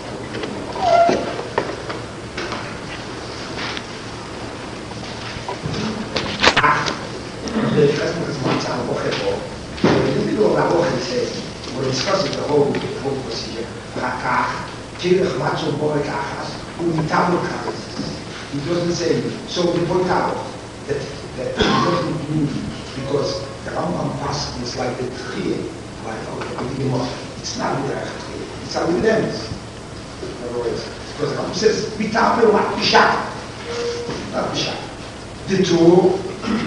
the Chesed is one time of in the middle of the Woche says, we're discussing the whole procedure. Rakach, Kirich Macho Borekachas, Unitabul Charesis. He doesn't say, so the point out that he doesn't mean, because the Rambam Pasuk is like the Tchiyah, like it's not with the Tchiyah, it's not with them. In other words, because the Rambam says, Vitabel not Bishak. Not Bishak. The two,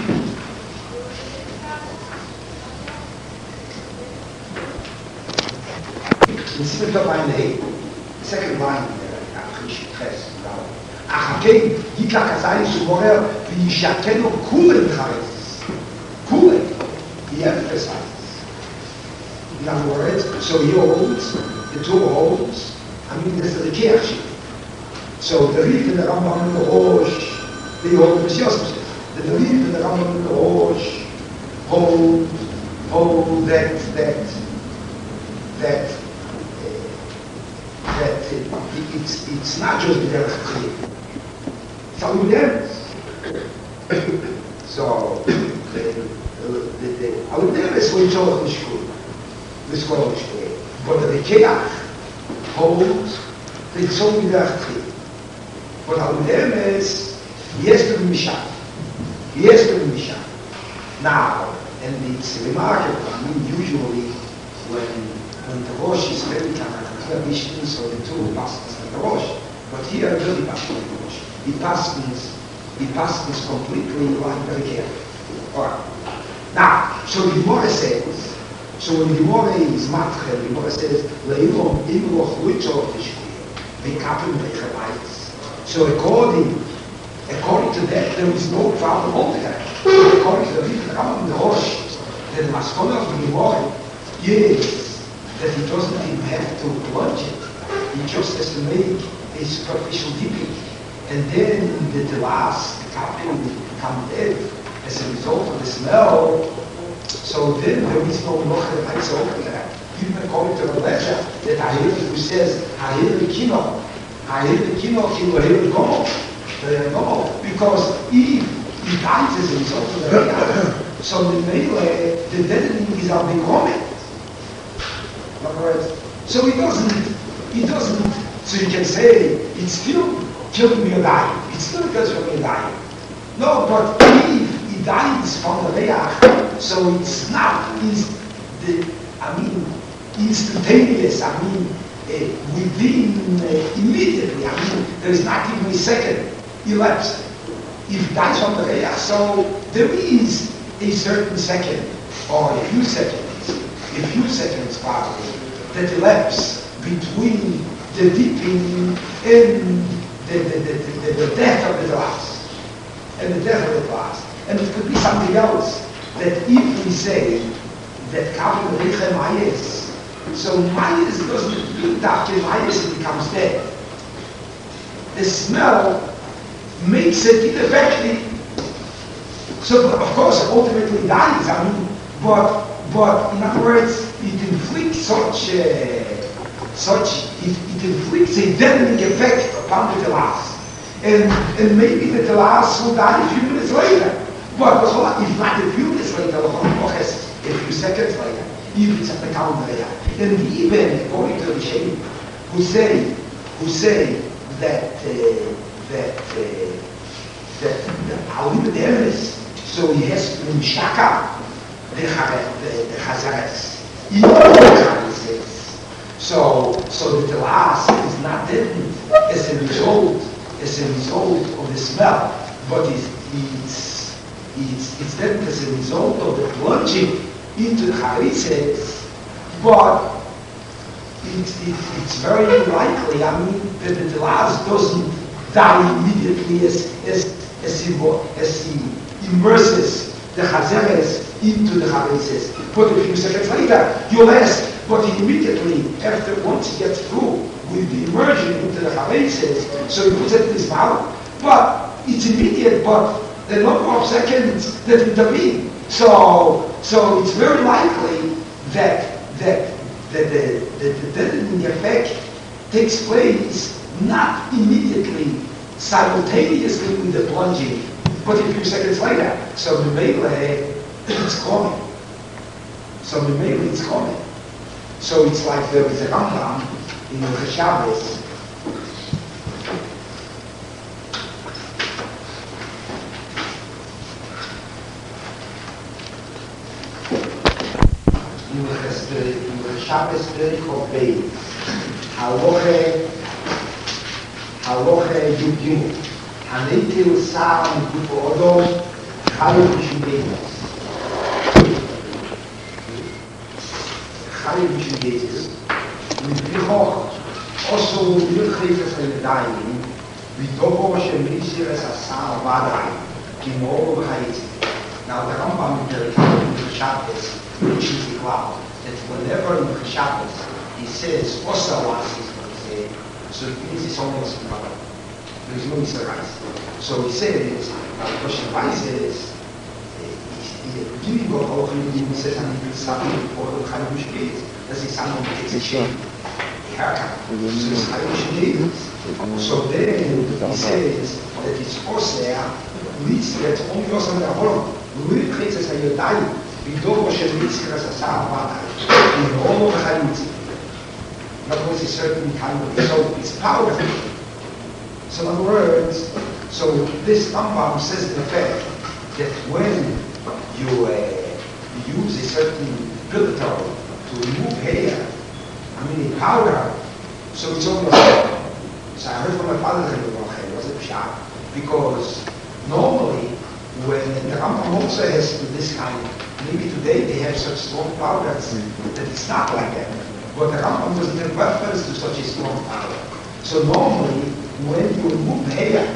in Simcha line A, second line there, Achakei, Yikach Azayim Sumorer, V'yishakenu Kulen Charesis. Kulen, he emphasizes. In other words, so he holds, the two holds, I mean, there's the Keach. So the Rif and the Rambam and the Rosh, they hold the Messias. The Rif and the Rambam and the Rosh hold that it's not just the Derech. It's all with So I would never say Tzorach Mishpuye. But the Keach holds that it's all with Derech. But I would never say he has to be Mishak. Now, and it's remarkable, I mean, usually when the Rosh is very Mishnah, so the two passes like the Rosh. But here, really passes like the Rosh. He passes completely like very careful. Alright. Now, so the Gemara says, so when the Gemara is matche, the Gemara says, Le'ilom imloch luitzor tishkuye, v'kapim v'chavayis. So according According to that, there is no problem altogether. According to the Rambam in the Rosh, that the Maskona of the Gemara is that he doesn't even have to plunge it. He just has to make a superficial dipping. And then the last couple become dead as a result of the smell. So then there is no Mocher Haitza altogether. Even according to the lecture that Ahir who says, Ahir Kino, Ahir Gomo. Because if he dies as a result of the Riyah, so the melee, the deadening is a big comment. So he doesn't, so you can say, it's still killing me or dying. It still kills me or dying. No, but if he dies from the Riyah, so it's not, instantaneous, within, immediately, there is not even a second elapsed. If he dies from the Riyah, so there is a certain second, or a few seconds probably, that elapse between the dipping and the death of the glass. And the death of the glass. And it could be something else, that if we say that Kavim Rechem Mayes, so Mayes doesn't mean after Mayes it becomes dead. The smell makes it ineffective. So of course ultimately dies, but in other words, it inflicts it inflicts a deadening effect upon the glass. And maybe the glass will die a few minutes later. But if not a few minutes later, a few seconds later, if it's at the counter. And even according to the Shem, who say that Alim the Emes, so he has to mishaka the Chazares. So that the glass is not deadened as a result of the smell, but it's deadened as a result of the plunging into the Charizes. But it's very likely, that the glass doesn't die immediately as he immerses the Chazeres into the Charizes. But a few seconds later, you'll ask, but immediately after, once he gets through with the immersion into the Charizes, so he puts it in his mouth. But it's immediate, but there are number of seconds that intervene. So it's very likely that the deadening effect takes place not immediately, simultaneously with the plunging, but a few seconds later. So the melee, it's coming. So it's like there is a Rambam in the Shabbos. In the Shabbos Perek of Beis, Haloche Yudin, Hanetil Sam Gufo Odom, Chayiv Mishudetis. Chayiv Mishudetis. Mipichoch, also Milchefes Hayadayim, Vidovo Shemishir Es Asar Vadai, Kimoro V'Chayitzi. Now the Rambam in the Shabbos, which is the cloud, that whenever in the Shabbos he says Osawas, he's going to say, so it means it's almost another. There is no Israel. So he says, the question arises, in the beginning of all he says, and he will something for the Chayiv Mishudetis. Does he someone takes a shame? The haircut. So it's Chayiv Mishudetis. So then he says that it's Osea, leads that only Osea Me'avolim. Lui Chitzes Hayodayim. Vidovo Shemishir Es Asar Vadai, in all of Chayiv. In other words, a certain kind of, so it's powerful. So in other words, so this Rambam says in effect that when you use a certain filter to remove hair, a powder, so it's almost. So I heard from my father that it was a pshat, because normally when the Rambam also has this kind, maybe today they have such strong powders that it's not like that. But the Rambam doesn't have reference to such a strong powder. So normally, when you remove hair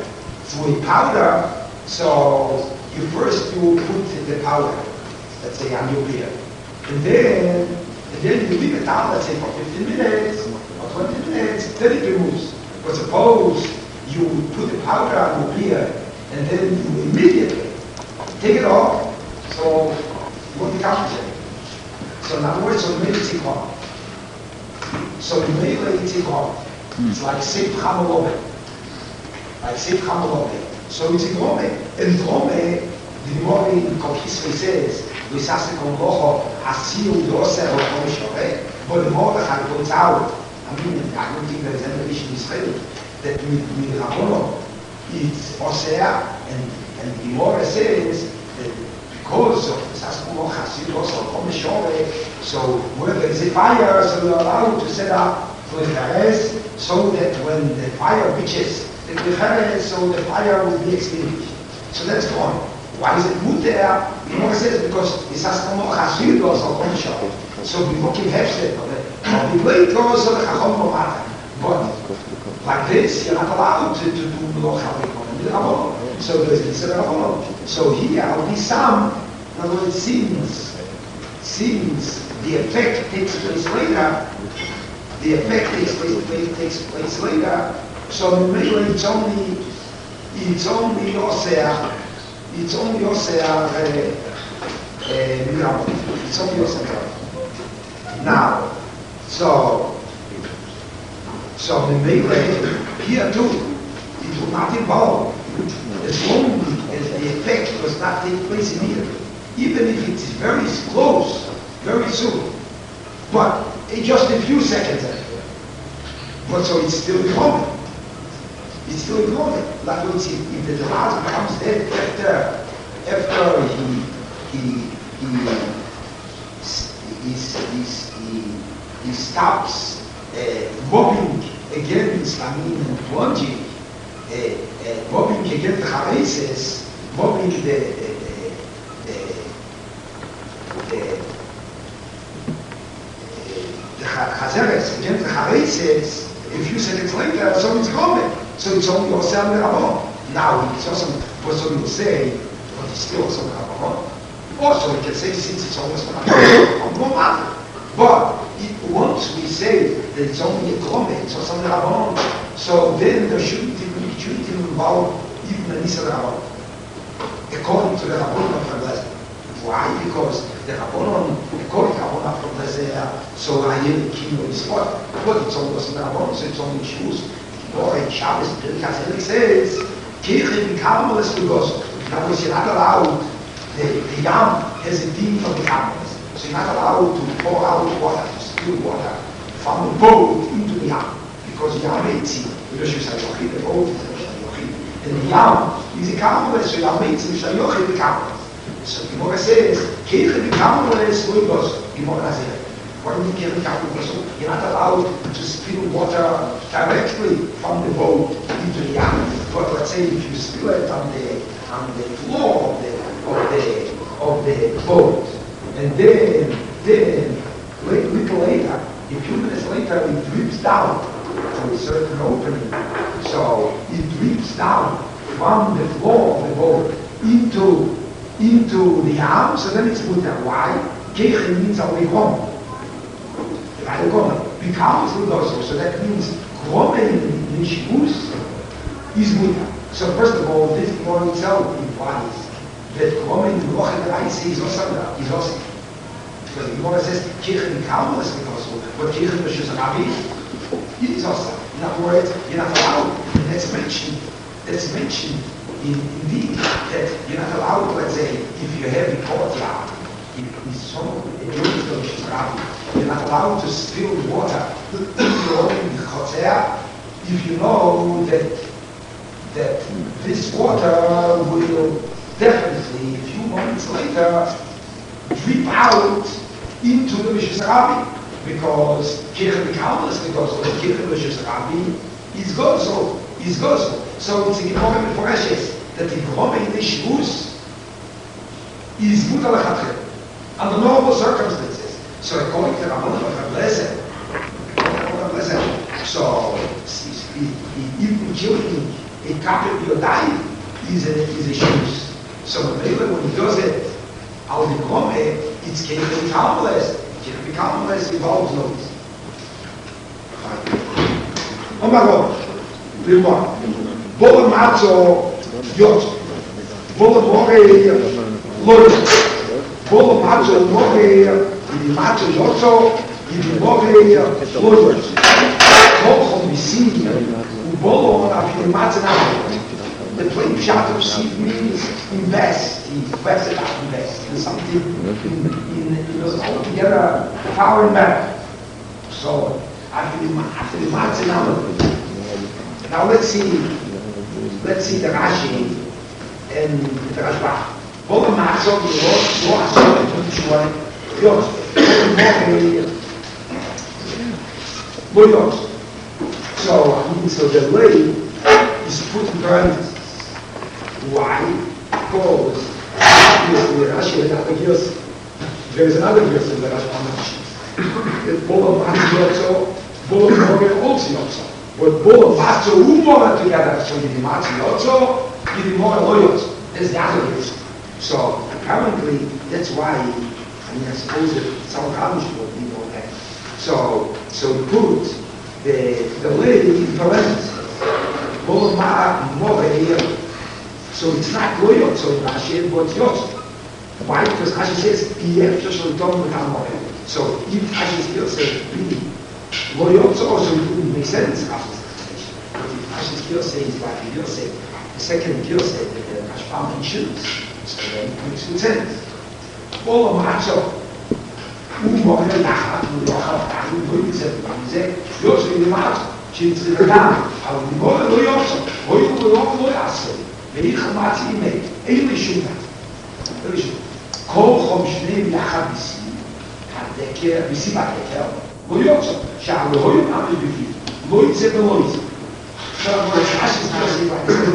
through a powder, so you put the powder, let's say on your beer. And then you leave it down, let's say for 15 minutes or 20 minutes, then it removes. But suppose you put the powder on your beer and then you immediately take it off, so you won't be compensated. So in other words, so you made it take off. So you made it take off. It's like Seif Chamalove. Like Seif Chamalove. So it's in Rome. And Rome, the Gemara in Kol Kisvei says, V'sasek on Locho, Asiu Yoser or Komishore. But the Mordechai points out, I don't think there is any issue in Israel, that with Rabbono, it's Osea, and the Gemara says that because of V'sasek on Locho, Asiu Yoser or Komishore, so where there is a fire, so you're allowed to set up for the Cheres, so that when the fire reaches the Cheres, so the fire will be extinguished. So that's gone. Why is it good there? The Gemara says because it's as no Chassid or so Komishor. So we look in Hefsed, or we wait also the Chachom Momata. But like this, you're not allowed to do Melocha. So there's this Rabbanon. So here, Al Bisam, in other words, since the effect takes place later, takes place later, so maybe it's only Osea, it's only Osea. Now, so the melee here too, it will not involve as long as the effect does not take place immediately, even if it is very close, very soon, but just a few seconds after. But so it's still coming. It's still coming. Like we see, if the Delaz becomes dead after he stops bobbing against, and plunging, bobbing against the Chareses, bobbing the Chazeres against the Chareses, a few seconds later, so it's coming. So it's only Osam Rabbanon. Now it's also what some will say, but it's still Osam Rabbanon. Also, we can say since it's almost Rabbanon, but once we say that it's only a comment, it's Osam Rabbanon, so then there shouldn't even involve even a Nisa Rabbanon, according to the Rabbanon of Rabbanon. Why? Because the Rabbanon, according to Rabbanon from Lezer, so I hear the king of the spot, but it's only Osam Rabbanon, so it's only shoes. Or in Shabbos, Pirkei says, Kirche B'Karmeles L'Gozo. In other words, you're not allowed, the Yam has a theme for the Karmeles. So you're not allowed to pour out water, to spill water from the boat into the Yam. Because the Yam Eitzim, Rosh Hashanah, the boat is Rosh Hashanah. And the Yam is a Karmeles, so Yam Eitzim is Rosh Hashanah. So the Gemara says, Kirche B'Karmeles L'Gozo. Gemara says, you're not allowed to spill water directly from the boat into the Yam. But let's say if you spill it on the floor of the boat, and then little later, a few minutes later, it drips down to a certain opening. So it drips down from the floor of the boat into the Yam. So then it's mutter. Why? Kechen means only home. Becomes L'Gozo, so that means Gromen Nishbus is mutter. So first of all, this Gemara itself implies that Gromen L'Ochet Reise is Osam, is Osam. Because the Gemara says Kirchen Karmeles L'Gozo, but Kirchen Rosh Hashanah is Osam. In other words, you're not allowed. And that's mentioned indeed that you're not allowed. Let's say if you have a courtyard, if it's so you're not allowed to spill water into the chotzer if you know that this water will definitely, a few moments later, drip out into the Rosh Hashanah, because Kirchen B'Karmeles L'Gozo, Kirchen Rosh Hashanah is Gozo. So it's a Gemara Meforeshes that the Gromen Nishbus is mutar l'chatchila under normal circumstances. So according to Rabbanon of Lezer, so if you're killing a carpet, you're dying, is a shoes. So maybe when he does it, I'll become it's can be harmless. It can be harmless involves noise. Oh my God. Limon. Bola macho yot. Bola more loy. Bola macho more macho yoto. More loy. Bola missing. Bola after macho now. The plain shot of seed means invest. He invested out invest in something in altogether power and matter. So after the matzah now let's see the Rashi and the Rashbach. All the matzah so the way is put in parentheses. Why? Because obviously Rashi and other verse, there is another verse in the Rashi. The Bola Matzo, Bola Morgan also. But Bola Matzo Umora together, so you Matzo Yotzo, you Mora Loyot. That's the other verse. So apparently that's why, I suppose it's our college book, you know that. So put the lady in parentheses. Bola Mora here. So it's not Loyot, so Rashi, but Yot. Why? Because Rashi says, Yef Shoshon Tom V'Tamor. So if Rashi still says, Loyot, so also it wouldn't make sense, Rashi's explanation. But if Rashi still says, like he will say, the second Gil said that the Rashbam can choose. So then it makes good sense. All of Macho, Umor Lachat, Lachat, Lachat, Yotzo in the Macho, Shinz in the Dam, Umor Loyot, Loyot, ואיך חמצי אימי, אין לי שום דבר. אין לי שום. כל חום שניהם יחד הדקר, ביסים הדקר, לא יוצא. שעל לא יום עמד בפי, לא יצא ולא יצא. עכשיו, רשע שסגר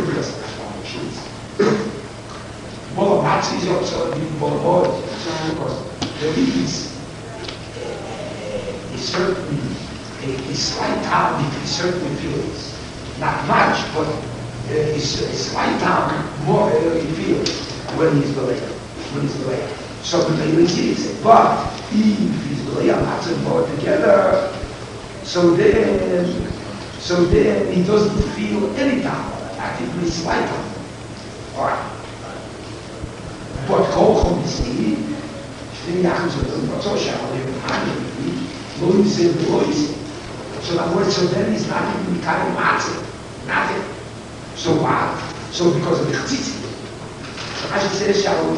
בוא מצי יוצא, בוא there is a slight time between certain feelings. Not much, but is slight time more he feels when he's delayed. So the Balaam sees it. But if he's delayed not to more together, so then he doesn't feel any time. Actively slight time. Alright. But Kolchom is see, so that word, so then he's not even kind of matzah. Nothing. So what? So because of the chtzitzi. So I should say,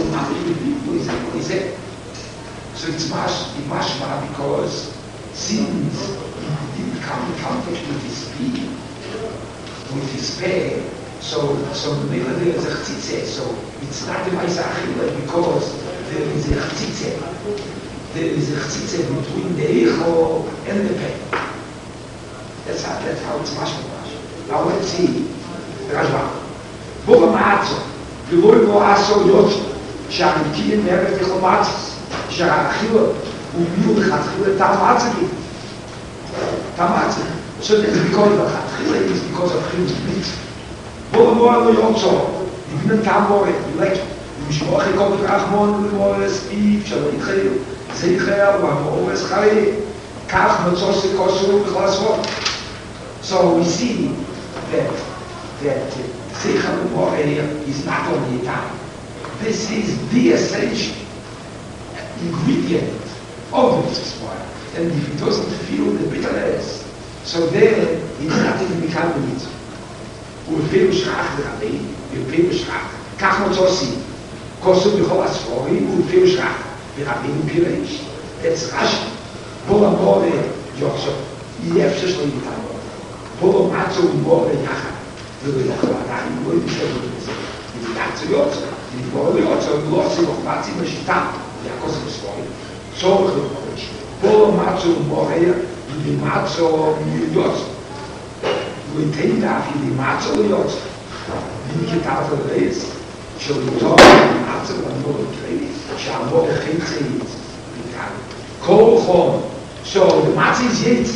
what is it? So it's mashma because since he didn't come in contact with his speed, with his pain, so the middle there is a chtzitzi. So it's not the Maisa Achila because there is a chtzitzi. There is a chtzitzi between the echo and the pain. That's how it's mashma. Now let's see. Rashbam. Bola Matzo, Veloy Lo Aso Yot, Sha'Amkiyin Meret Echol Matzos, Sha'Achila, Umiu L'Chatchila Tamatzah. Tamatzah. So that's because of Chatchila is because of Chil's mitzvah. Bola Lo Yotzo, Ibn Tamor, like Mishmoch Ekol Rachmon, Limores, Eve, Shalom Chil, Zeicher, Wamores Chai, Kach Matzos Ekosur V'Chlasvot. So we see that Zeicher L'Moreh is not only a time. This is the essential ingredient of the mitzvah. And if he doesn't feel the bitterness, so then he's not even become the mitzvah. ובפירוש שכח דרבי, ובפירוש שכח. כך מצוסי, כוסו בכל הספורים, ובפירוש שכח. ורבים פירש. It's Rashi. בוא המורה יוחשוב. יהיה אפשר שלא יתנו. בוא מצו ומורה יחד. ולא יכול עדיין, לא ימשל בזה. ומצו יוצא. ולמורה יוצא, ולא עושה מוחמצי בשיטה. והכוסו בספורים. צורך לפורש. בוא מצו ומורה ומצו יוצא. וייתן דאפי למצו ליוצא. וכתב הרייס, שלטון מצו למורה קרייס, שהמורה חצי כל חום. So the matzah is yet.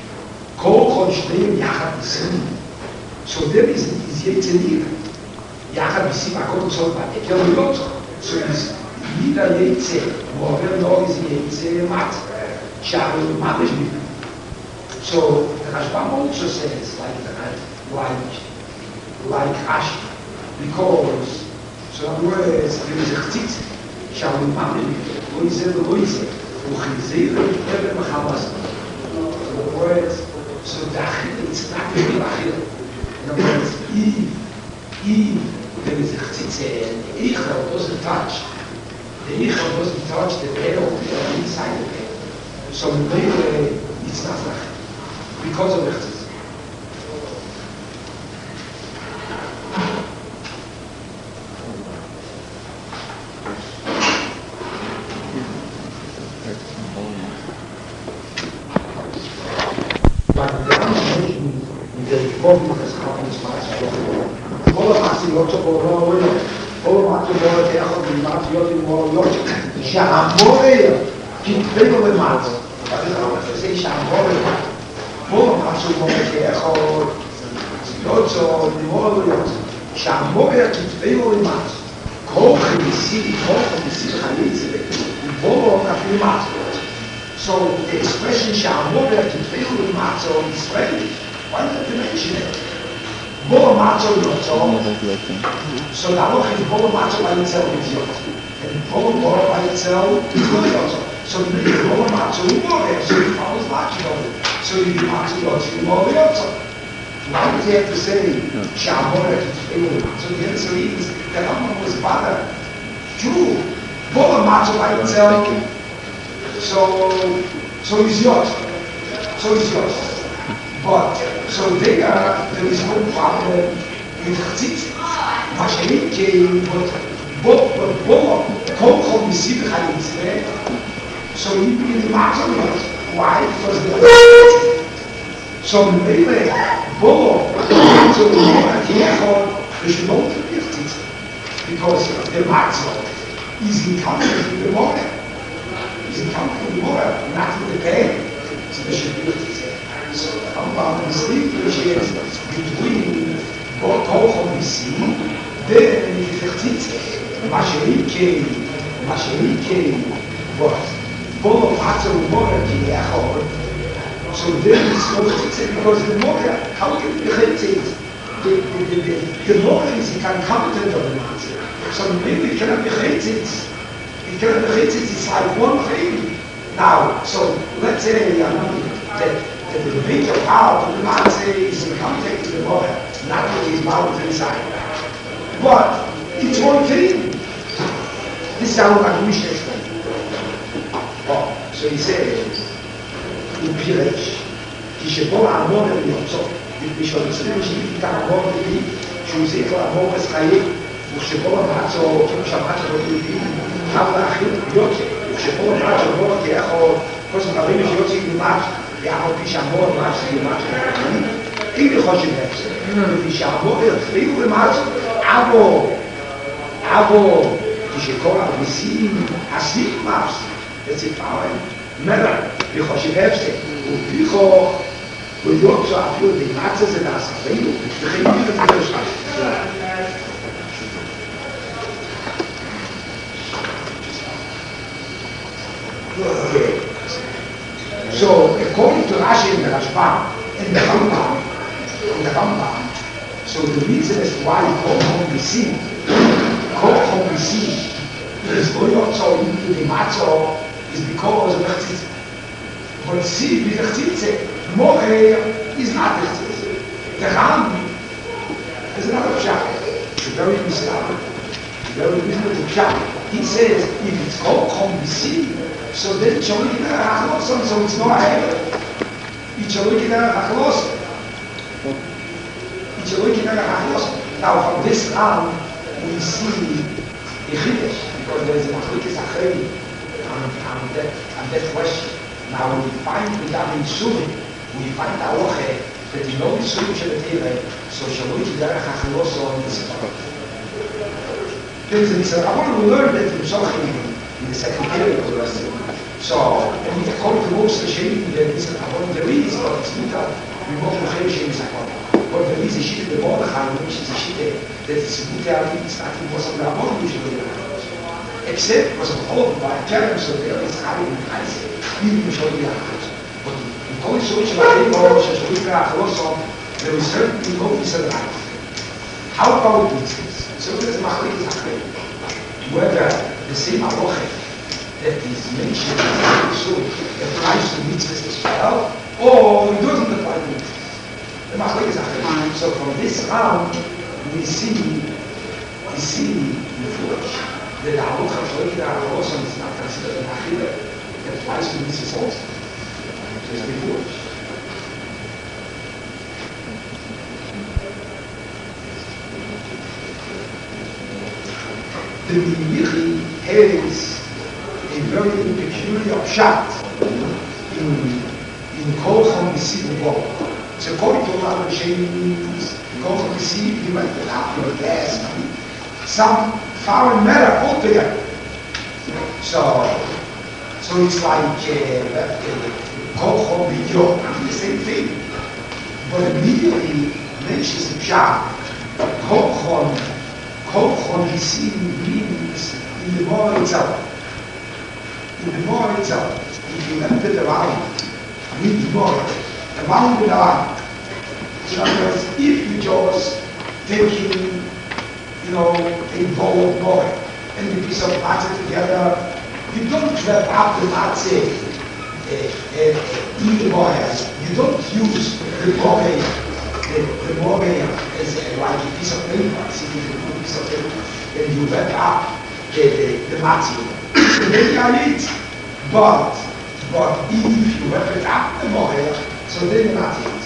Kol chon shneim yachad b'srim. So there is yet in here. יחד בשים הכל צול בהיכרויות, so jeder יצא, ועובר לו איזה יצא מת, שהרי מה יש בזה? So the Rashbam also says like Rashi, because so in other words, there is a chtzitz, shall we manage it, uchizir even mechamas. In other words, so it's not really achil. In other words, if there is a chtzitz and the ichel doesn't touch the veil of the inside of it, so it's not achil. Because of Echtzitz. But the conversation in the Reform has happened all of us in lots of all of us in שהמורה כתבנו למטה. אבל זה לא מפסק שהמורה בואו משהו כמו כאחד, יוצא, נמור לא יוצא. שהמורה כתבנו למטה. כל חמיסי חליצה, בואו כתבנו למטה. So the expression שהמורה כתבנו למטה is Israeli. Why not to mention it? בואו מצו יוצא. So the halach is בואו מצו by itself is יוצא. And בואו by itself is לא יוצא. So the בואו מצו הוא מורה. So it follows logically. So you do מצו יוצא ומורה יוצא. Why does he have to say שהמורה כתבנו למטה? So the answer is the Rambam was bothered. True. בואו מצו by itself. So he's yours. But, so there is no problem with Chtzitz. מה שאין בוא, כל מסיב חליצה, so you can imagine why? Because so maybe, בוא, so you should know the Chtzitz. Because the matzah is in conflict with the morning. Is in conflict with the morning, not with the pain. So there should be Chtzitz. So Rambam distinguishes between both Koch and Misi, then it is a Chtzitz. מה שאין was בוא מצא ומורה כי לאחור. So then it's no Chtzitz because the more, how can you Chtzitz? The more is he can comment on the matter. So maybe it cannot be Chtzitz. It's like one thing. Now, so let's say that the major part of the matzah is in contact with the water, not with his mouth inside. But it's one thing. This is how the Mishnah explains. Oh, so he says, in Piresh, כשבוא העמור ליוצא, בשביל מסוים שהיא תעמור לי, שהוא צריך לעמור בסחיים, וכשבוא המצא, כמו שהמצא לא יודעים, חב להכיל יוצא, וכשבוא המצא לא כאחור, כל סמרים שיוצא למטה, יעמוד כשעמור מצא למטה, אין לי חושב להפסק, וכשעמור אפילו למטה, אבו, כשכל המסיעים, הסניק מפסק, וצפאוהם, מרע, וחושב להפסק, ופיכוך, ויוצא אפילו דמצא זה לעשרנו, וכן יהיה את זה שלך. So, according to Rashi and the Rashbam, and the Rambam, so the reason as to why Koch HaMisim is going also into the Matzah is because of the Chtzitz. But see, with the Chtzitz, Mocher is not the Chtzitz. The Ram is another pshat. It's very misguided. Very reasonable pshat. He says, if it's Koch HaMisim, so then Choliki Derech HaChloson, so it's not a Heber. It's Choliki Derech HaChloson. Now from this on, we see the Chiddush, because there is an Achlikis Achrein on that question. Now when we find regarding Suri, we find Aloche that the only Suri Shel Tere, so Choliki Derech HaChloson is a I want to learn that from Zochim in the second period of the lesson. So, and according to most Hashem, there is a problem there is, but it's not that we want to have Hashem is a problem. But there is a sheet of the Mordechai, which is a sheet that is a good idea, it's not was on the Rabban usually. Except was a whole by Jerem, so there is high in price, even if you but in Polish social life, there is certainly no decent life. How about mitzvahs? So there's Machlik Zachary. Whether the same halacha that is mentioned so applies to mitzvahs as well, or it doesn't apply to mitzvahs. The Machlik Zachary. So from this round, we see the flesh that the halacha for the halacha is not considered an achila. It applies to mitzvahs also. So it's the flesh. The Mirichi has a very peculiar pshat in Kol Chom Yisiv Bo. So according to a lot of Rishonim, Kol Chom Yisiv, you might have your gas, some foreign matter altogether. So it's like Kol Chom B'Yo, the same thing. But immediately mentions the pshat, Kol Chom Yisiv means in the Torah itself. In the Torah itself, if you left it around with the Torah, around and around. In other words, if you just taking, a bowl of Torah and a piece of matzah together, you don't wrap up the matzah in the Torah. You don't use the Torah as like a piece of paper. See, you can put a piece of paper and you wrap up the matzah. Then you eat. But if you wrap it up the moher, so then you're not eat.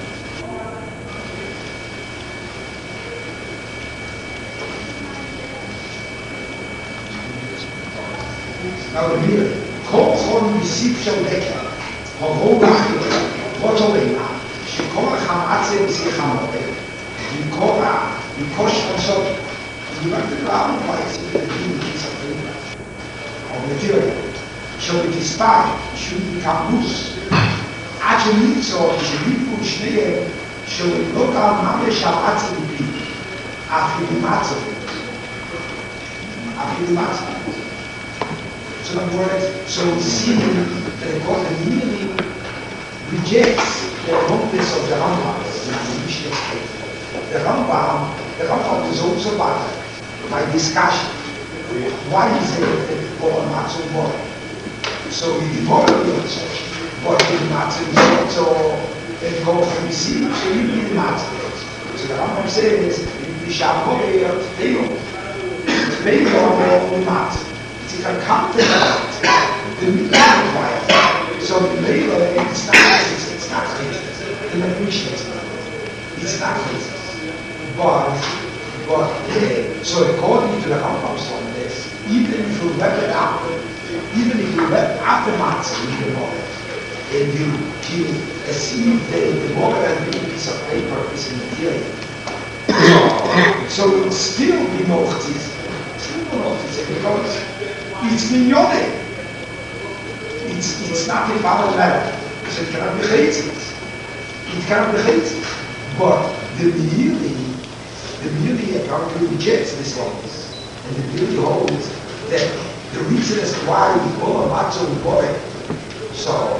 Now here, Kol Chom Yisiv Shel Deker, Havo Nachil, Votolena, Shekor Chamatzeh B'Sich HaMoher, Yikora, Yikosh Chosot, you have to ground twice if you're doing a piece of paper or material. Shall be dispatched, should become loose. Actually, so it should be put Shneir, shall be looked at Mame Shabbatzah B'Pi, after the matzah. So in other words, so see that God immediately rejects the wrongness of the Rambam. The Rambam is also by discussion. Why is it that God not so boring? So he devoted also, but the matzah is also that God can receive, so you need the matzah. So the Rambam says, the Shabbat fail on the matzah. It's a counterpart, the mitzvah required. So the labor, it's not racist. The Mishnah it's not racist. But so according to the Rambam's on this, even if you wrap it up, the matzah in the water, and you assume that the water has been a piece of paper, a piece of material, so it will still be mochtis. Because it's minyone. It's not a valid level. So it cannot be chaytzit. It cannot be chaytzit. But the Miri apparently rejects this oneness. And the Miri holds that the reason as to why we call a matzah umore, so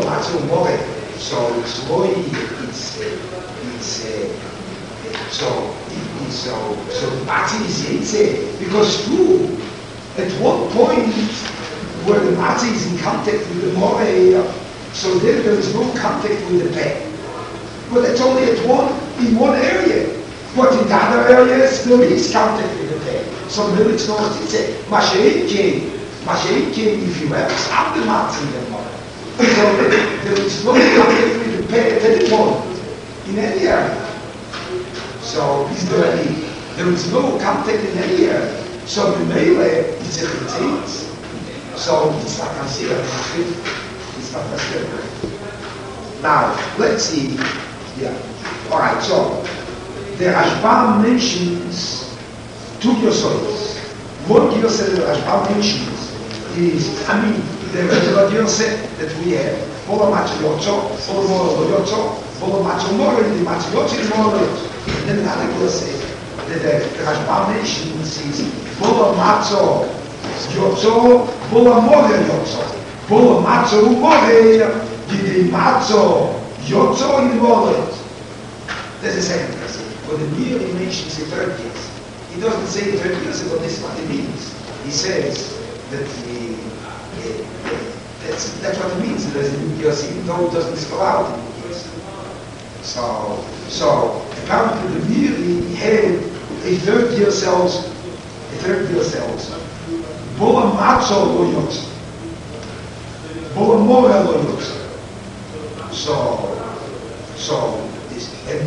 it's loy, so the matzah is yetze, because too, at one point where the matzah is in contact with the more, so then there is no contact with the peh. But it's only in one area. But in the other areas there is contact with the peh. So then it's not yetze. Mashein came, if you have up the matzah in the more. So there is no contact with the peh at any point, in any area. So there is no contact in any area. So the melee is a chitzit. So it's not considered it's not considered. Now let's see. Yeah. Alright, so the Rashbam mentions two Yosodos. One Yosef the Rashbam mentions is the regular Yosef that we have, Pola Macho Yotzo, Pola Yotzo, Bolo Matzo Moro, the Matzo Yotzi Moro. And then another will say that the Rashbam nation says Bolo Matzo Yotzo, Bolo Moro Yotzo. Bolo Matzo Moro, the Matzo Yotzo in Moro. That's the second verse. But the merely mentions the third case. He doesn't say the third case, but this is what it means. He says that that's what it means. There's a new case, even though it doesn't spell out the new case. So apparently the merely had a third year cells, Bola Matzo lo yotza. Bola Mora lo yotza. So and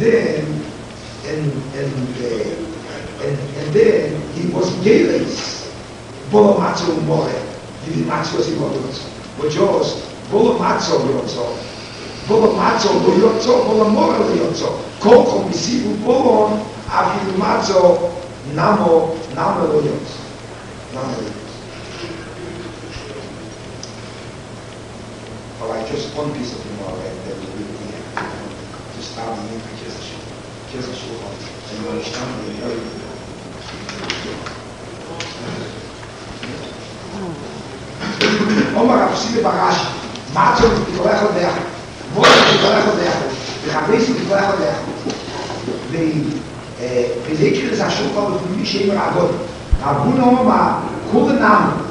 then he was Geles, Bola Matzo More, the Matzo was Yotzo, which was Bola Matzo Yotzo, Bola Matzo Yotzo, Bola More Yotzo, Koko Misibu Bolon, Afilu Matzo, Namo Yotzo. All right, just one piece of more that we will be to start the just a short one. And you understand the very Omar Rapsile Barash, Matzo Nicolejo Dech, Moshe Nicolejo Dech, the Rabbeinu Nicolejo Dech, the Lekers Ashokal of Mishem Ragot, Abuna Oma, Kulanam,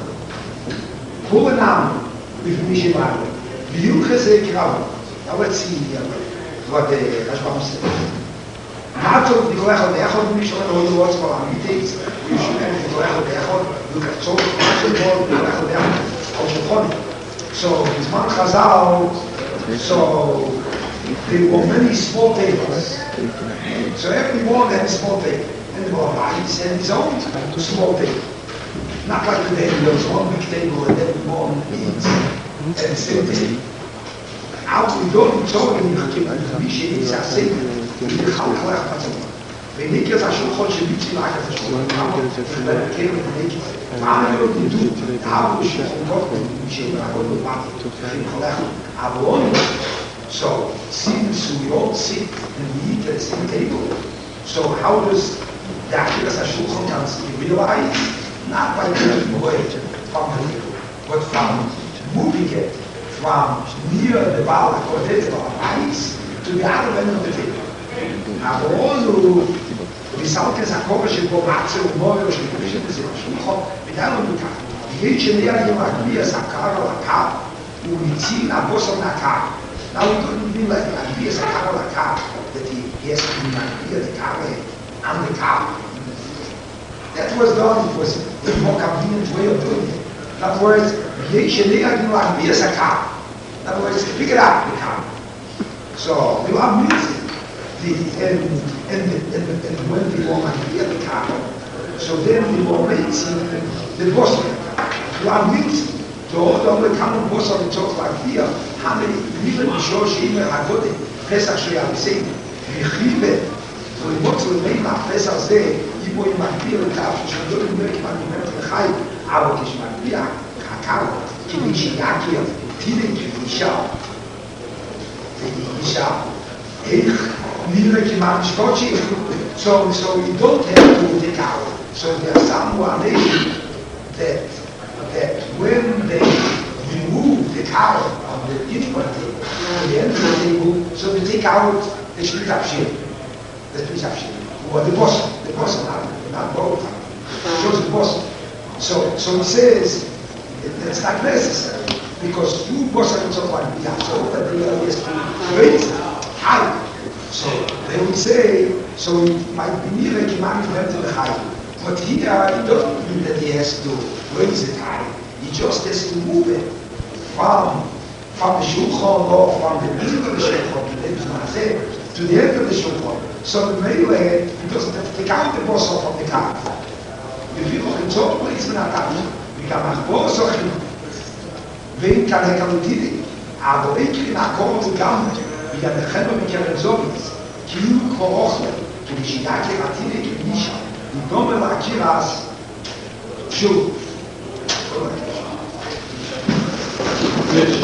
with Mishem Ragot. The Yuchas Krav. Now let's see what the Rashbam says. Matzo Nicolejo Dech, Mishem Ragot, what's for our meetings, you should have Nicolejo Dech, look at so Matzo Nicolejo Dech. So his man Chazal, so there were many small tables. So everyone had a small table. And there were rice and his own small table. Not like today, there was one big table and everyone eats at the same table. Out we don't talk in the Mishnah, it's a thing. We can't collect that. Wenn ich jetzt schon heute mit die Lage verschwunden habe, dann käme ich nicht. Aber du, da habe ich schon Gott mit Mishnah und Wort für Kollegen. Aber so since we all sit and we eat at the same table, so how does the Achilas HaShulchan be realized? Not by taking away from the table, but from moving it from near the Baal HaKodesh or rice to the other end of the table. אבל אולו, מסלקס הקורא שבו מצא ומורי ושלפושים בזה בשולחו, ודאנו מכך, יהיה שנהיה ימגביה סקר על הקו, ומציל הבוסר מהקו. Now we couldn't be like Magbiya Sakar al Akar, that he has to be Magbiya the Kare and the Kar. That was done, it was a more convenient way of doing it. In other words, Magbiya Sakar. In other words, pick it up, the Kar. So we are music. And when we were Magbiya the Kar, so then we were making the Bosser. We are music. So all the common boss of the talks like here, how many even Shosh Imer Hagode, Pesach Sheyabisei, Mechive, so we want to remain at Pesach Zeh, Ibo in Magbiya the Kar, Shadol in Merk Magbiya the Chai, Avo Kish Magbiya, Kakao, Kinishi Yakir, Tile Kinisha, Nile Kimanish Kochi. So we don't have to take out. So there are some who are making that when they remove the cow of the input table to the end of the table, so they take out the split up shell, or the bosom, not both, just the bosom. So he says it's not necessary because two bosoms of one we have so that they are just to raise high. So they would say, so it might be near a Kimani to the high. But here, it doesn't mean that he has to raise it high. He just has to move it from the shulchan or from the middle of the shulchan to the end of the shulchan. So the Meileh, he doesn't have to take out the boss from the car. If you look at all places in Atash, we can have boss of him. Wen kann Kalutidi? Aber ich in Akkord gegangen, wie der Nechemmer mit Keren Zovitz, Kiu Korochle, Kinishidake Atine Kinisha. Dome Makiras Shu.